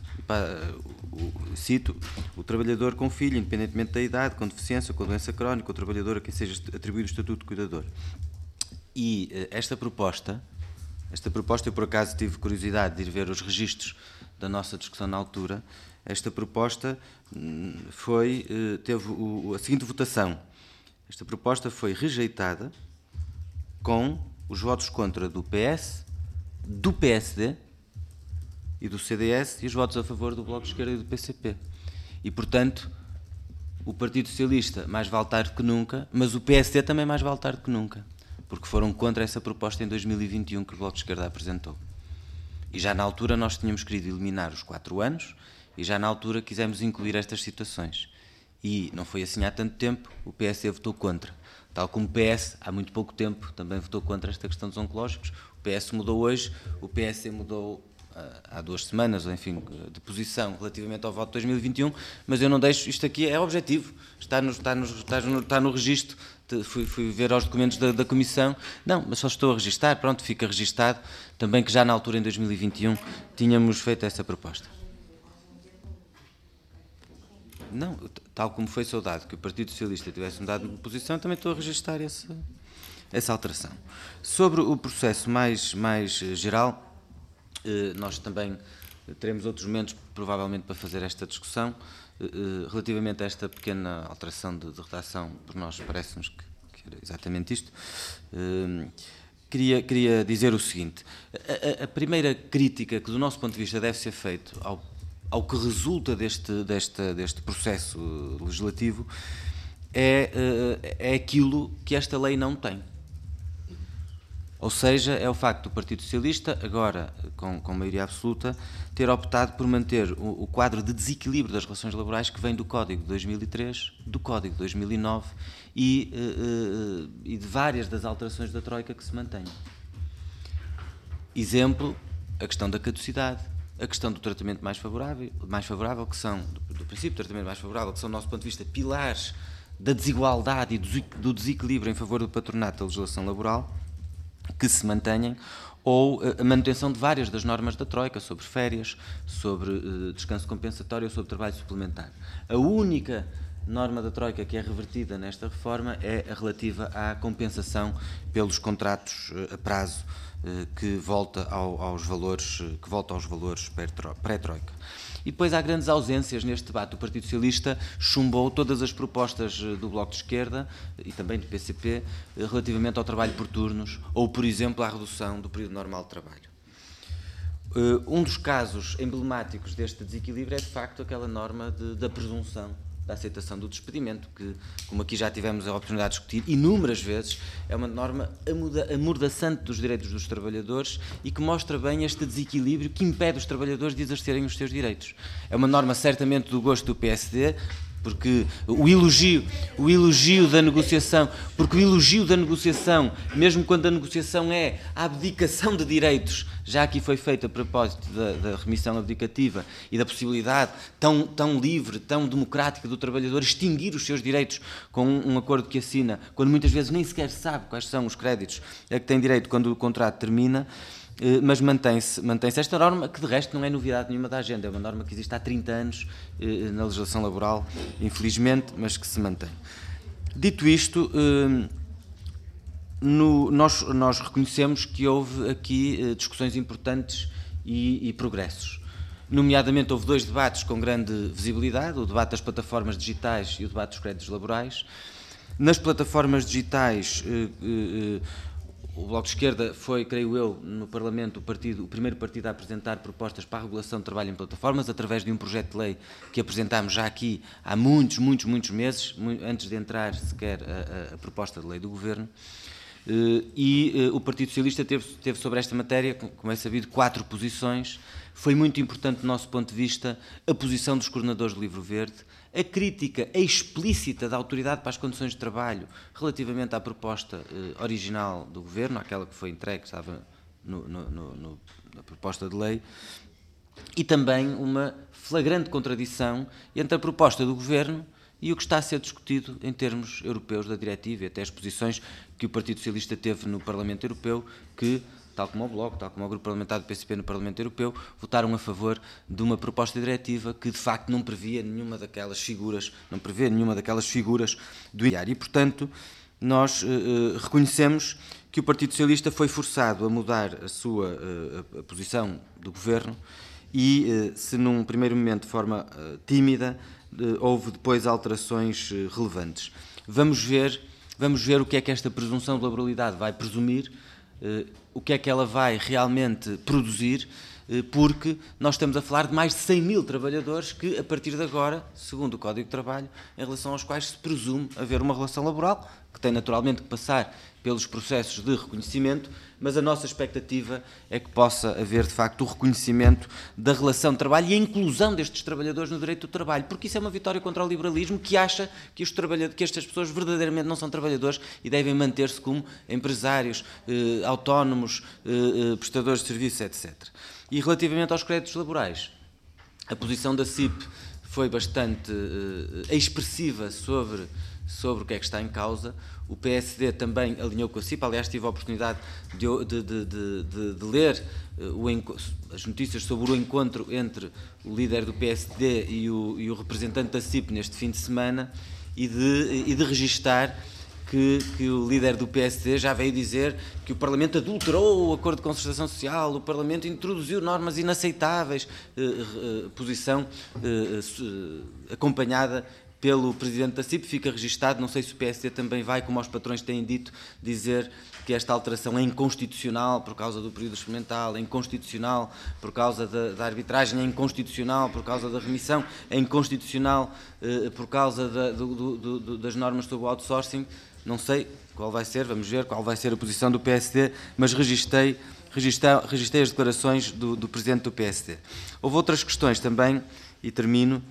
cito, o trabalhador com filho, independentemente da idade, com deficiência, com doença crónica, o trabalhador a quem seja atribuído o estatuto de cuidador. E esta proposta, esta proposta, eu por acaso tive curiosidade de ir ver os registros da nossa discussão na altura, esta proposta foi, teve a seguinte votação. Esta proposta foi rejeitada com os votos contra do P S, do P S D e do C D S e os votos a favor do Bloco de Esquerda e do P C P. E, portanto, o Partido Socialista mais vale tarde que nunca, mas o P S D também mais vale tarde que nunca, porque foram contra essa proposta em dois mil e vinte e um que o Bloco de Esquerda apresentou. E já na altura nós tínhamos querido eliminar os quatro anos e já na altura quisemos incluir estas situações. E não foi assim há tanto tempo, o P S D votou contra. Tal como o P S, há muito pouco tempo, também votou contra esta questão dos oncológicos. O P S mudou hoje, o P S D mudou uh, há duas semanas, ou enfim, de posição relativamente ao voto de dois mil e vinte e um, mas eu não deixo, isto aqui é objetivo, está no, está no, está no, está no registro, de, fui, fui ver aos documentos da, da Comissão, não, mas só estou a registar, pronto, fica registado, também que já na altura, em dois mil e vinte e um, tínhamos feito essa proposta. Não, tal como foi saudado que o Partido Socialista tivesse mudado de posição, também estou a registrar essa, essa alteração. Sobre o processo mais, mais geral, nós também teremos outros momentos, provavelmente, para fazer esta discussão. Relativamente a esta pequena alteração de, de redação, por nós parece-nos que, que era exatamente isto, queria, queria dizer o seguinte. A, a primeira crítica que, do nosso ponto de vista, deve ser feita ao ao que resulta deste, deste, deste processo legislativo é, é aquilo que esta lei não tem. Ou seja, é o facto do Partido Socialista, agora com, com maioria absoluta, ter optado por manter o, o quadro de desequilíbrio das relações laborais que vem do Código de dois mil e três, do Código de dois mil e nove e, e de várias das alterações da Troika que se mantêm. Exemplo, a questão da caducidade, a questão do tratamento mais favorável, mais favorável que são, do, do princípio do tratamento mais favorável, que são, do nosso ponto de vista, pilares da desigualdade e do, do desequilíbrio em favor do patronato da legislação laboral, que se mantenham, ou a manutenção de várias das normas da Troika, sobre férias, sobre uh, descanso compensatório, sobre trabalho suplementar. A única norma da Troika que é revertida nesta reforma é a relativa à compensação pelos contratos uh, a prazo, que volta ao, aos valores, que volta aos valores pré-troika. E depois há grandes ausências neste debate. O Partido Socialista chumbou todas as propostas do Bloco de Esquerda e também do P C P relativamente ao trabalho por turnos ou, por exemplo, à redução do período normal de trabalho. Um dos casos emblemáticos deste desequilíbrio é, de facto, aquela norma de, da presunção da aceitação do despedimento, que, como aqui já tivemos a oportunidade de discutir inúmeras vezes, é uma norma amordaçante dos direitos dos trabalhadores e que mostra bem este desequilíbrio que impede os trabalhadores de exercerem os seus direitos. É uma norma certamente do gosto do P S D, porque o elogio, o elogio da negociação, porque o elogio da negociação, mesmo quando a negociação é a abdicação de direitos, já aqui foi feito a propósito da, da remissão abdicativa e da possibilidade tão, tão livre, tão democrática do trabalhador extinguir os seus direitos com um, um acordo que assina, quando muitas vezes nem sequer sabe quais são os créditos a que tem direito quando o contrato termina. Mas mantém-se mantém-se esta norma, que de resto não é novidade nenhuma da agenda, é uma norma que existe há trinta anos eh, na legislação laboral, infelizmente, mas que se mantém. Dito isto, eh, no, nós, nós reconhecemos que houve aqui eh, discussões importantes e, e progressos. Nomeadamente, houve dois debates com grande visibilidade, o debate das plataformas digitais e o debate dos créditos laborais. Nas plataformas digitais, eh, eh, o Bloco de Esquerda foi, creio eu, no Parlamento o, partido, o primeiro partido a apresentar propostas para a regulação de trabalho em plataformas, através de um projeto de lei que apresentámos já aqui há muitos, muitos, muitos meses, antes de entrar sequer a, a, a proposta de lei do Governo. E o Partido Socialista teve, teve sobre esta matéria, como é sabido, quatro posições. Foi muito importante, do nosso ponto de vista, a posição dos coordenadores do Livro Verde, a crítica explícita da Autoridade para as Condições de Trabalho relativamente à proposta eh, original do Governo, aquela que foi entregue, estava no, no, no, no, na proposta de lei, e também uma flagrante contradição entre a proposta do Governo e o que está a ser discutido em termos europeus da diretiva e até as posições que o Partido Socialista teve no Parlamento Europeu, que, tal como o Bloco, tal como o Grupo Parlamentar do P C P no Parlamento Europeu, votaram a favor de uma proposta diretiva que, de facto, não previa nenhuma daquelas figuras, não prevê nenhuma daquelas figuras do I A R. E, portanto, nós eh, reconhecemos que o Partido Socialista foi forçado a mudar a sua eh, a posição do Governo e, eh, se num primeiro momento de forma eh, tímida, eh, houve depois alterações eh, relevantes. Vamos ver, vamos ver o que é que esta presunção de laboralidade vai presumir, Uh, o que é que ela vai realmente produzir, uh, porque nós estamos a falar de mais de cem mil trabalhadores que, a partir de agora, segundo o Código de Trabalho, em relação aos quais se presume haver uma relação laboral, que tem naturalmente que passar pelos processos de reconhecimento, mas a nossa expectativa é que possa haver, de facto, o reconhecimento da relação de trabalho e a inclusão destes trabalhadores no direito do trabalho, porque isso é uma vitória contra o liberalismo que acha que, os trabalhadores, que estas pessoas verdadeiramente não são trabalhadores e devem manter-se como empresários, eh, autónomos, eh, prestadores de serviços, etcétera. E relativamente aos créditos laborais, a posição da C I P foi bastante eh, expressiva sobre, sobre o que é que está em causa. O P S D também alinhou com a C I P, aliás tive a oportunidade de, de, de, de, de ler o, as notícias sobre o encontro entre o líder do P S D e o, e o representante da C I P neste fim de semana e de, e de registar que, que o líder do P S D já veio dizer que o Parlamento adulterou o acordo de concertação social, o Parlamento introduziu normas inaceitáveis, eh, eh, posição eh, eh, acompanhada pelo Presidente da C I P, fica registado. Não sei se o P S D também vai, como os patrões têm dito, dizer que esta alteração é inconstitucional por causa do período experimental, é inconstitucional por causa da, da arbitragem, é inconstitucional por causa da remissão, é inconstitucional eh, por causa da, do, do, do, das normas sobre o outsourcing. Não sei qual vai ser, vamos ver qual vai ser a posição do P S D, mas registrei, registrei, registrei as declarações do, do Presidente do P S D. Houve outras questões também, e termino,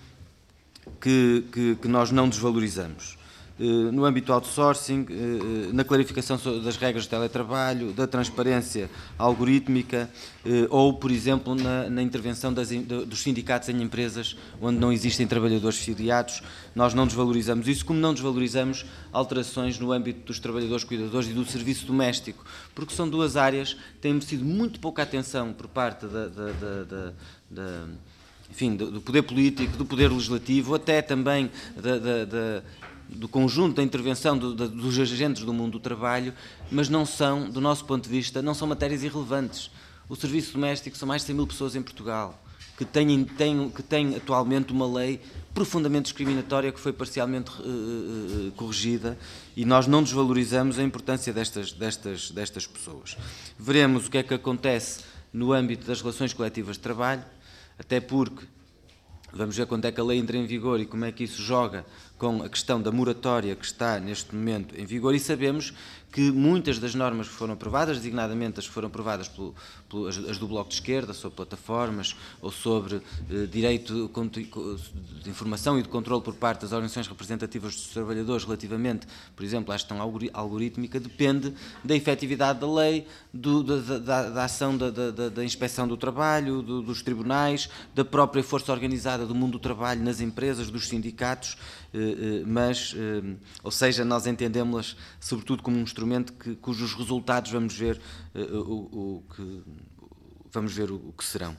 Que, que, que nós não desvalorizamos. Uh, no âmbito do outsourcing, uh, na clarificação das regras de teletrabalho, da transparência algorítmica, uh, ou, por exemplo, na, na intervenção das, dos sindicatos em empresas onde não existem trabalhadores filiados, nós não desvalorizamos isso, como não desvalorizamos alterações no âmbito dos trabalhadores cuidadores e do serviço doméstico, porque são duas áreas que têm merecido muito pouca atenção por parte da, da, da, da, da enfim, do, do poder político, do poder legislativo, até também da, da, da, do conjunto da intervenção do, da, dos agentes do mundo do trabalho, mas não são, do nosso ponto de vista, não são matérias irrelevantes. O serviço doméstico são mais de cem mil pessoas em Portugal, que têm, têm, que têm atualmente uma lei profundamente discriminatória que foi parcialmente uh, uh, corrigida, e nós não desvalorizamos a importância destas, destas, destas pessoas. Veremos o que é que acontece no âmbito das relações coletivas de trabalho, até porque Vamos ver quando é que a lei entra em vigor e como é que isso joga com a questão da moratória que está neste momento em vigor, e sabemos que muitas das normas que foram aprovadas, designadamente as que foram aprovadas pelo, pelo, as, as do Bloco de Esquerda, sobre plataformas ou sobre eh, direito de informação e de controle por parte das organizações representativas dos trabalhadores relativamente, por exemplo, à gestão algorítmica, depende da efetividade da lei, do, da, da, da ação da, da, da inspeção do trabalho, do, dos tribunais, da própria força organizada do mundo do trabalho nas empresas, dos sindicatos, mas, ou seja, nós entendemos-las sobretudo como um instrumento que, cujos resultados vamos ver o, o que vamos ver o que serão.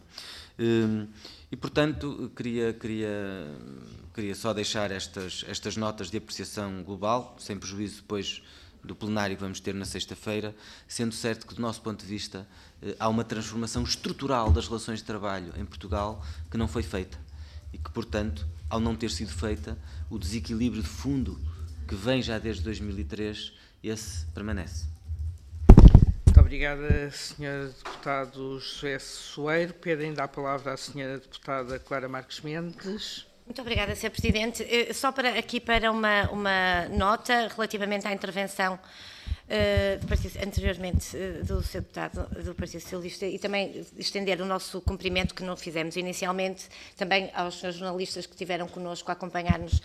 E, portanto, queria, queria, queria só deixar estas, estas notas de apreciação global, sem prejuízo depois do plenário que vamos ter na sexta-feira, sendo certo que, do nosso ponto de vista, há uma transformação estrutural das relações de trabalho em Portugal que não foi feita e que, portanto, ao não ter sido feita, o desequilíbrio de fundo que vem já desde dois mil e três, esse permanece. Muito obrigada, senhor Deputado José Soeiro. Peço ainda a palavra à senhora Deputada Clara Marques Mendes. Muito obrigada, senhor Presidente. Só para, aqui para uma, uma nota relativamente à intervenção Uh, partido, anteriormente uh, do seu deputado do Partido Socialista, e também estender o nosso cumprimento que não fizemos inicialmente também aos jornalistas que estiveram connosco a acompanhar-nos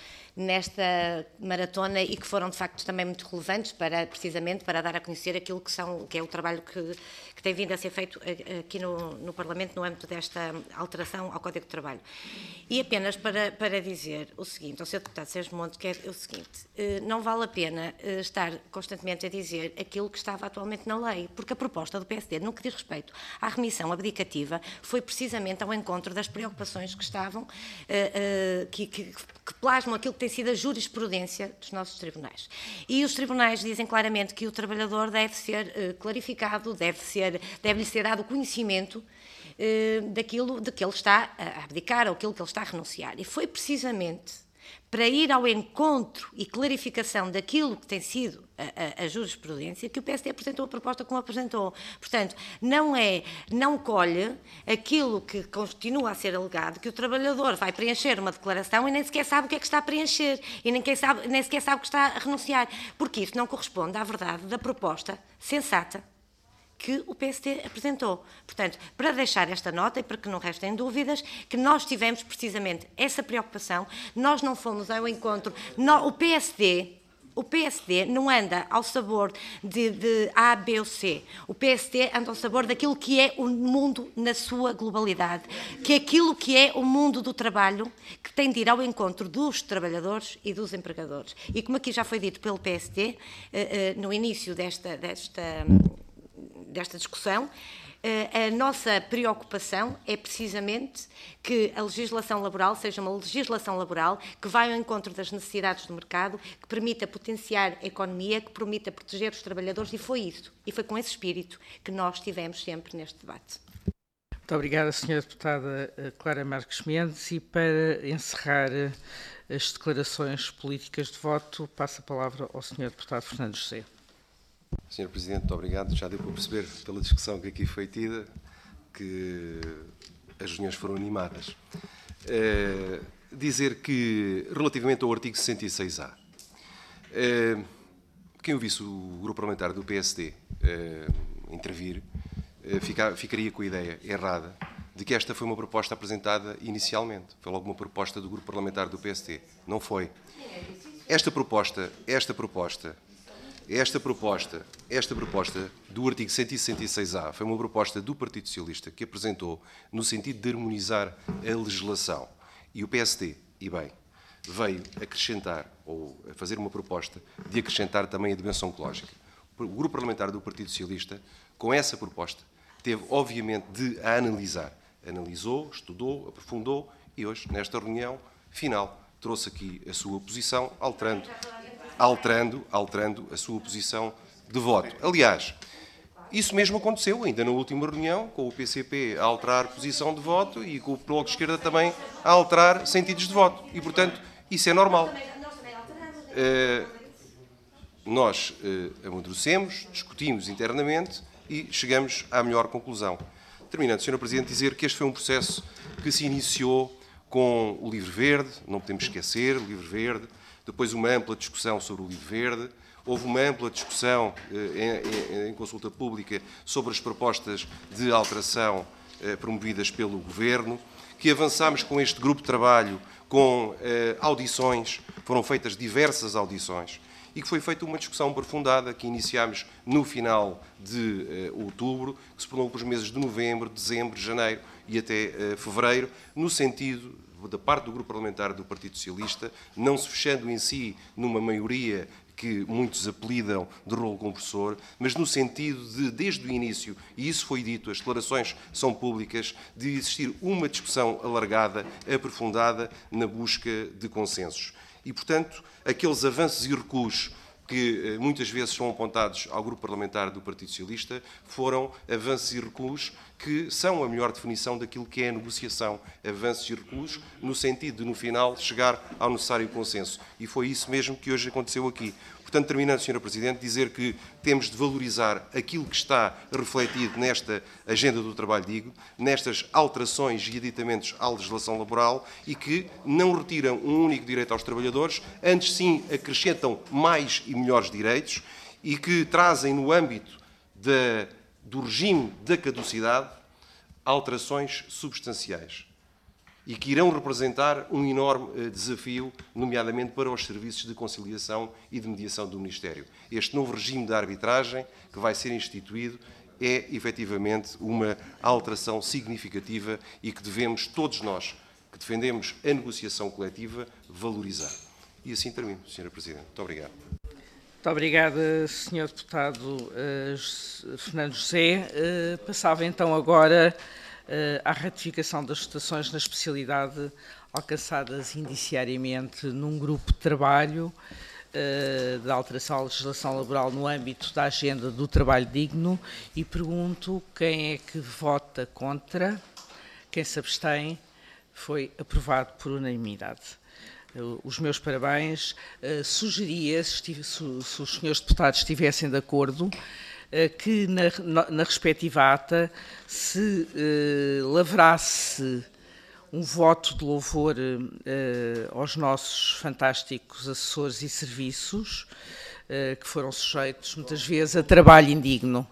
nesta maratona e que foram de facto também muito relevantes para, precisamente, para dar a conhecer aquilo que, são, que é o trabalho que, que tem vindo a ser feito aqui no, no Parlamento no âmbito desta alteração ao Código de Trabalho. E apenas para, para dizer o seguinte ao senhor deputado Sérgio Monte, que é o seguinte, uh, não vale a pena uh, estar constantemente a dizer aquilo que estava atualmente na lei, porque a proposta do P S D, no que diz respeito à remissão abdicativa, foi precisamente ao encontro das preocupações que estavam, uh, uh, que, que, que plasmam aquilo que tem sido a jurisprudência dos nossos tribunais. E os tribunais dizem claramente que o trabalhador deve ser uh, clarificado, deve ser, deve-lhe ser dado conhecimento uh, daquilo de que ele está a abdicar ou aquilo que ele está a renunciar. E foi precisamente para ir ao encontro e clarificação daquilo que tem sido a, a, a jurisprudência, que o P S D apresentou a proposta como apresentou. Portanto, não é, não colhe aquilo que continua a ser alegado, que o trabalhador vai preencher uma declaração e nem sequer sabe o que é que está a preencher, e nem, quem sabe, nem sequer sabe o que está a renunciar, porque isso não corresponde à verdade da proposta sensata que o P S D apresentou. Portanto, para deixar esta nota e para que não restem dúvidas, que nós tivemos precisamente essa preocupação, nós não fomos ao encontro, no, o P S D, o P S D não anda ao sabor de, de A, B ou C. O P S D anda ao sabor daquilo que é o mundo na sua globalidade, que é aquilo que é o mundo do trabalho, que tem de ir ao encontro dos trabalhadores e dos empregadores. E como aqui já foi dito pelo P S D, eh, eh, no início desta... desta desta discussão, a nossa preocupação é precisamente que a legislação laboral seja uma legislação laboral que vai ao encontro das necessidades do mercado, que permita potenciar a economia, que permita proteger os trabalhadores, e foi isso, e foi com esse espírito que nós tivemos sempre neste debate. Muito obrigada, senhora Deputada Clara Marques Mendes, e para encerrar as declarações políticas de voto, passo a palavra ao senhor Deputado Fernando José. senhor Presidente, muito obrigado. Já deu para perceber, pela discussão que aqui foi tida, que as reuniões foram animadas. É, dizer que, relativamente ao artigo sessenta e seis A, é, quem ouvisse o grupo parlamentar do P S D é, intervir, é, fica, ficaria com a ideia errada de que esta foi uma proposta apresentada inicialmente. Foi logo uma proposta do grupo parlamentar do P S D. Não foi. Esta proposta, esta proposta... Esta proposta, esta proposta do artigo cento e sessenta e seis A foi uma proposta do Partido Socialista que apresentou no sentido de harmonizar a legislação. E o P S D, e bem, veio acrescentar, ou a fazer uma proposta de acrescentar também a dimensão ecológica. O grupo parlamentar do Partido Socialista, com essa proposta, teve obviamente de a analisar. Analisou, estudou, aprofundou e hoje, nesta reunião final, trouxe aqui a sua posição, alterando... Alterando, alterando a sua posição de voto. Aliás, isso mesmo aconteceu ainda na última reunião, com o P C P a alterar posição de voto e com o Bloco de Esquerda também a alterar sentidos de voto. E, portanto, isso é normal. Uh, nós uh, amadurecemos, discutimos internamente e chegamos à melhor conclusão. Terminando, senhor Presidente, dizer que este foi um processo que se iniciou com o Livro Verde, não podemos esquecer, o Livro Verde, depois uma ampla discussão sobre o Livro Verde, houve uma ampla discussão em, em, em consulta pública sobre as propostas de alteração eh, promovidas pelo Governo, que avançámos com este grupo de trabalho com eh, audições, foram feitas diversas audições, e que foi feita uma discussão aprofundada que iniciámos no final de eh, outubro, que se prolongou para os meses de novembro, dezembro, janeiro e até eh, fevereiro, no sentido da parte do Grupo Parlamentar do Partido Socialista, não se fechando em si numa maioria que muitos apelidam de rolo compressor, mas no sentido de, desde o início, e isso foi dito, as declarações são públicas, de existir uma discussão alargada, aprofundada, na busca de consensos. E, portanto, aqueles avanços e recuos que muitas vezes são apontados ao Grupo Parlamentar do Partido Socialista foram avanços e recuos que são a melhor definição daquilo que é a negociação. Avanços e recuos no sentido de, no final, chegar ao necessário consenso. E foi isso mesmo que hoje aconteceu aqui. Portanto, terminando, senhora Presidente, dizer que temos de valorizar aquilo que está refletido nesta agenda do trabalho digno, nestas alterações e aditamentos à legislação laboral e que não retiram um único direito aos trabalhadores, antes sim acrescentam mais e melhores direitos e que trazem no âmbito da, do regime da caducidade alterações substanciais e que irão representar um enorme desafio, nomeadamente para os serviços de conciliação e de mediação do Ministério. Este novo regime de arbitragem que vai ser instituído é, efetivamente, uma alteração significativa e que devemos, todos nós, que defendemos a negociação coletiva, valorizar. E assim termino, senhora Presidente. Muito obrigado. Muito obrigada, senhor Deputado uh, Fernando José. Uh, passava então agora à ratificação das votações na especialidade alcançadas indiciariamente num grupo de trabalho uh, de alteração à legislação laboral no âmbito da agenda do trabalho digno e pergunto quem é que vota contra, quem se abstém. Foi aprovado por unanimidade. Uh, os meus parabéns. Uh, sugeria, se, estive, se, se os senhores deputados estivessem de acordo, que na, na respectiva ata se eh, lavrasse um voto de louvor eh, aos nossos fantásticos assessores e serviços, eh, que foram sujeitos muitas vezes a trabalho indigno.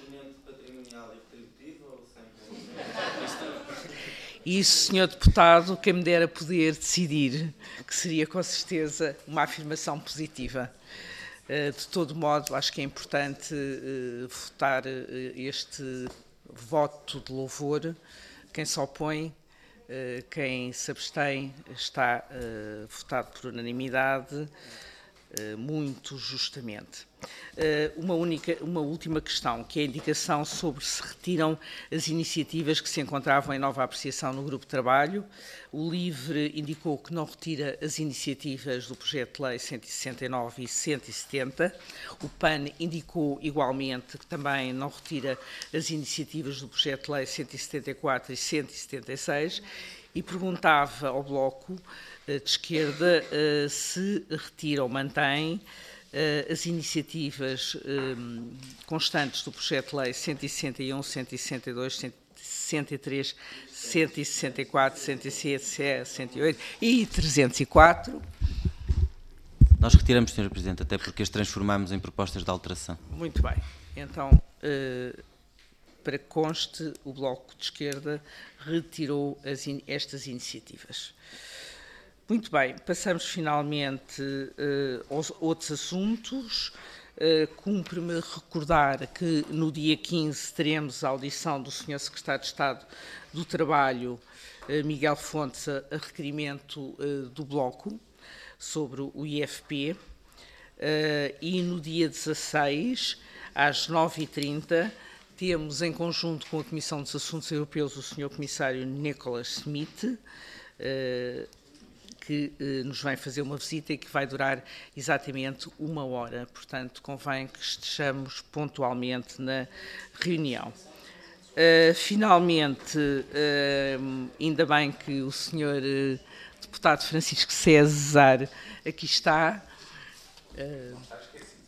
E isso, senhor Deputado, quem me dera poder decidir, que seria com certeza uma afirmação positiva. De todo modo, acho que é importante uh, votar uh, este voto de louvor. Quem se opõe, uh, quem se abstém, está uh, votado por unanimidade, uh, muito justamente. Uh, uma, única, uma última questão, que é a indicação sobre se retiram as iniciativas que se encontravam em nova apreciação no grupo de trabalho. O LIVRE indicou que não retira as iniciativas do projeto de lei cento e sessenta e nove e cento e setenta. O P A N indicou igualmente que também não retira as iniciativas do projeto de lei cento e setenta e quatro e cento e setenta e seis e perguntava ao Bloco de Esquerda se retira ou mantém as iniciativas constantes do projeto de lei cento e sessenta e um, cento e sessenta e dois, cento e sessenta e três, cento e sessenta e quatro, cento e sessenta e oito e trezentos e quatro. Nós retiramos, senhora Presidente, até porque as transformamos em propostas de alteração. Muito bem. Então, para que conste, o Bloco de Esquerda retirou as in- estas iniciativas. Muito bem, passamos finalmente uh, aos outros assuntos. Uh, Cumpre-me recordar que no dia quinze teremos a audição do senhor Secretário de Estado do Trabalho, uh, Miguel Fontes, a, a requerimento uh, do Bloco sobre o I F P. Uh, e no dia dezasseis, às nove e trinta, temos em conjunto com a Comissão dos Assuntos Europeus o senhor Comissário Nicholas Schmidt, uh, que eh, nos vem fazer uma visita e que vai durar exatamente uma hora. Portanto, convém que estejamos pontualmente na reunião. Uh, finalmente, uh, ainda bem que o senhor uh, Deputado Francisco César aqui está, uh,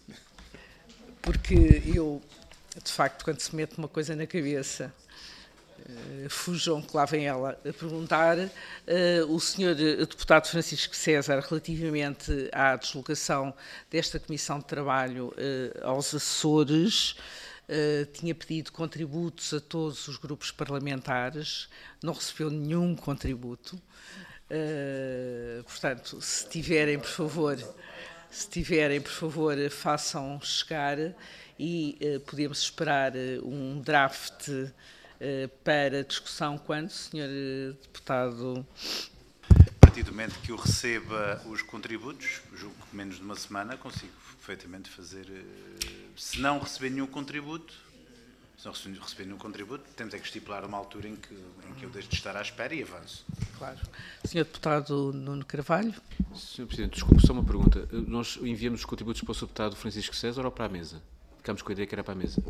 porque eu, de facto, quando se mete uma coisa na cabeça, uh, fujam, que lá vem ela a perguntar, uh, o senhor deputado Francisco César, relativamente à deslocação desta Comissão de Trabalho uh, aos Açores, uh, tinha pedido contributos a todos os grupos parlamentares, não recebeu nenhum contributo. Uh, portanto, se tiverem, por favor, se tiverem, por favor, façam chegar e uh, podemos esperar uh, um draft uh, para discussão quando, senhor deputado? A partir do momento que eu receba os contributos, julgo que menos de uma semana, consigo perfeitamente fazer, uh, se não receber nenhum contributo, se não receber nenhum contributo, temos é que estipular uma altura em que, em que eu deixo de estar à espera e avanço. Claro. senhor deputado Nuno Carvalho. senhor Presidente, desculpe, só uma pergunta. Nós enviamos os contributos para o senhor deputado Francisco César ou para a mesa? Ficámos com a ideia que era para a mesa.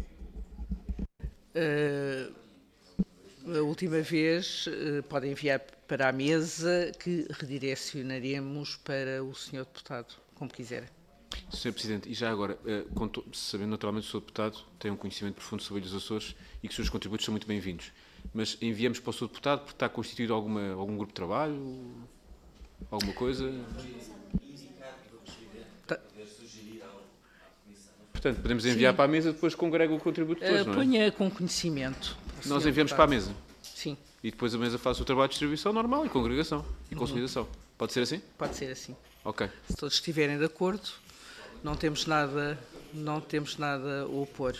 Uh, a última vez uh, podem enviar para a mesa, que redirecionaremos para o senhor deputado, como quiserem. senhor Presidente, e já agora, sabendo naturalmente que o senhor deputado tem um conhecimento profundo sobre os Açores e que os seus contributos são muito bem-vindos, mas enviamos para o senhor deputado porque está constituído alguma, algum grupo de trabalho, alguma coisa? Tá. Portanto, podemos enviar Sim. para a mesa, depois congrega o contributo de todos, uh, não é? Ponha com conhecimento. Nós enviamos deputado. para a mesa? Sim. E depois a mesa faz o trabalho de distribuição normal e congregação e uhum. consolidação. Pode ser assim? Pode ser assim. Ok. Se todos estiverem de acordo, não temos nada, não temos nada a opor.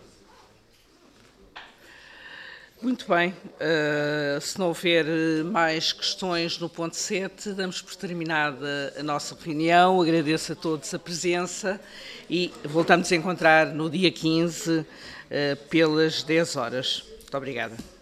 Muito bem. Uh, se não houver mais questões no ponto sete, damos por terminada a nossa reunião. Agradeço a todos a presença e voltamos a encontrar no dia quinze uh, pelas dez horas. Muito obrigada.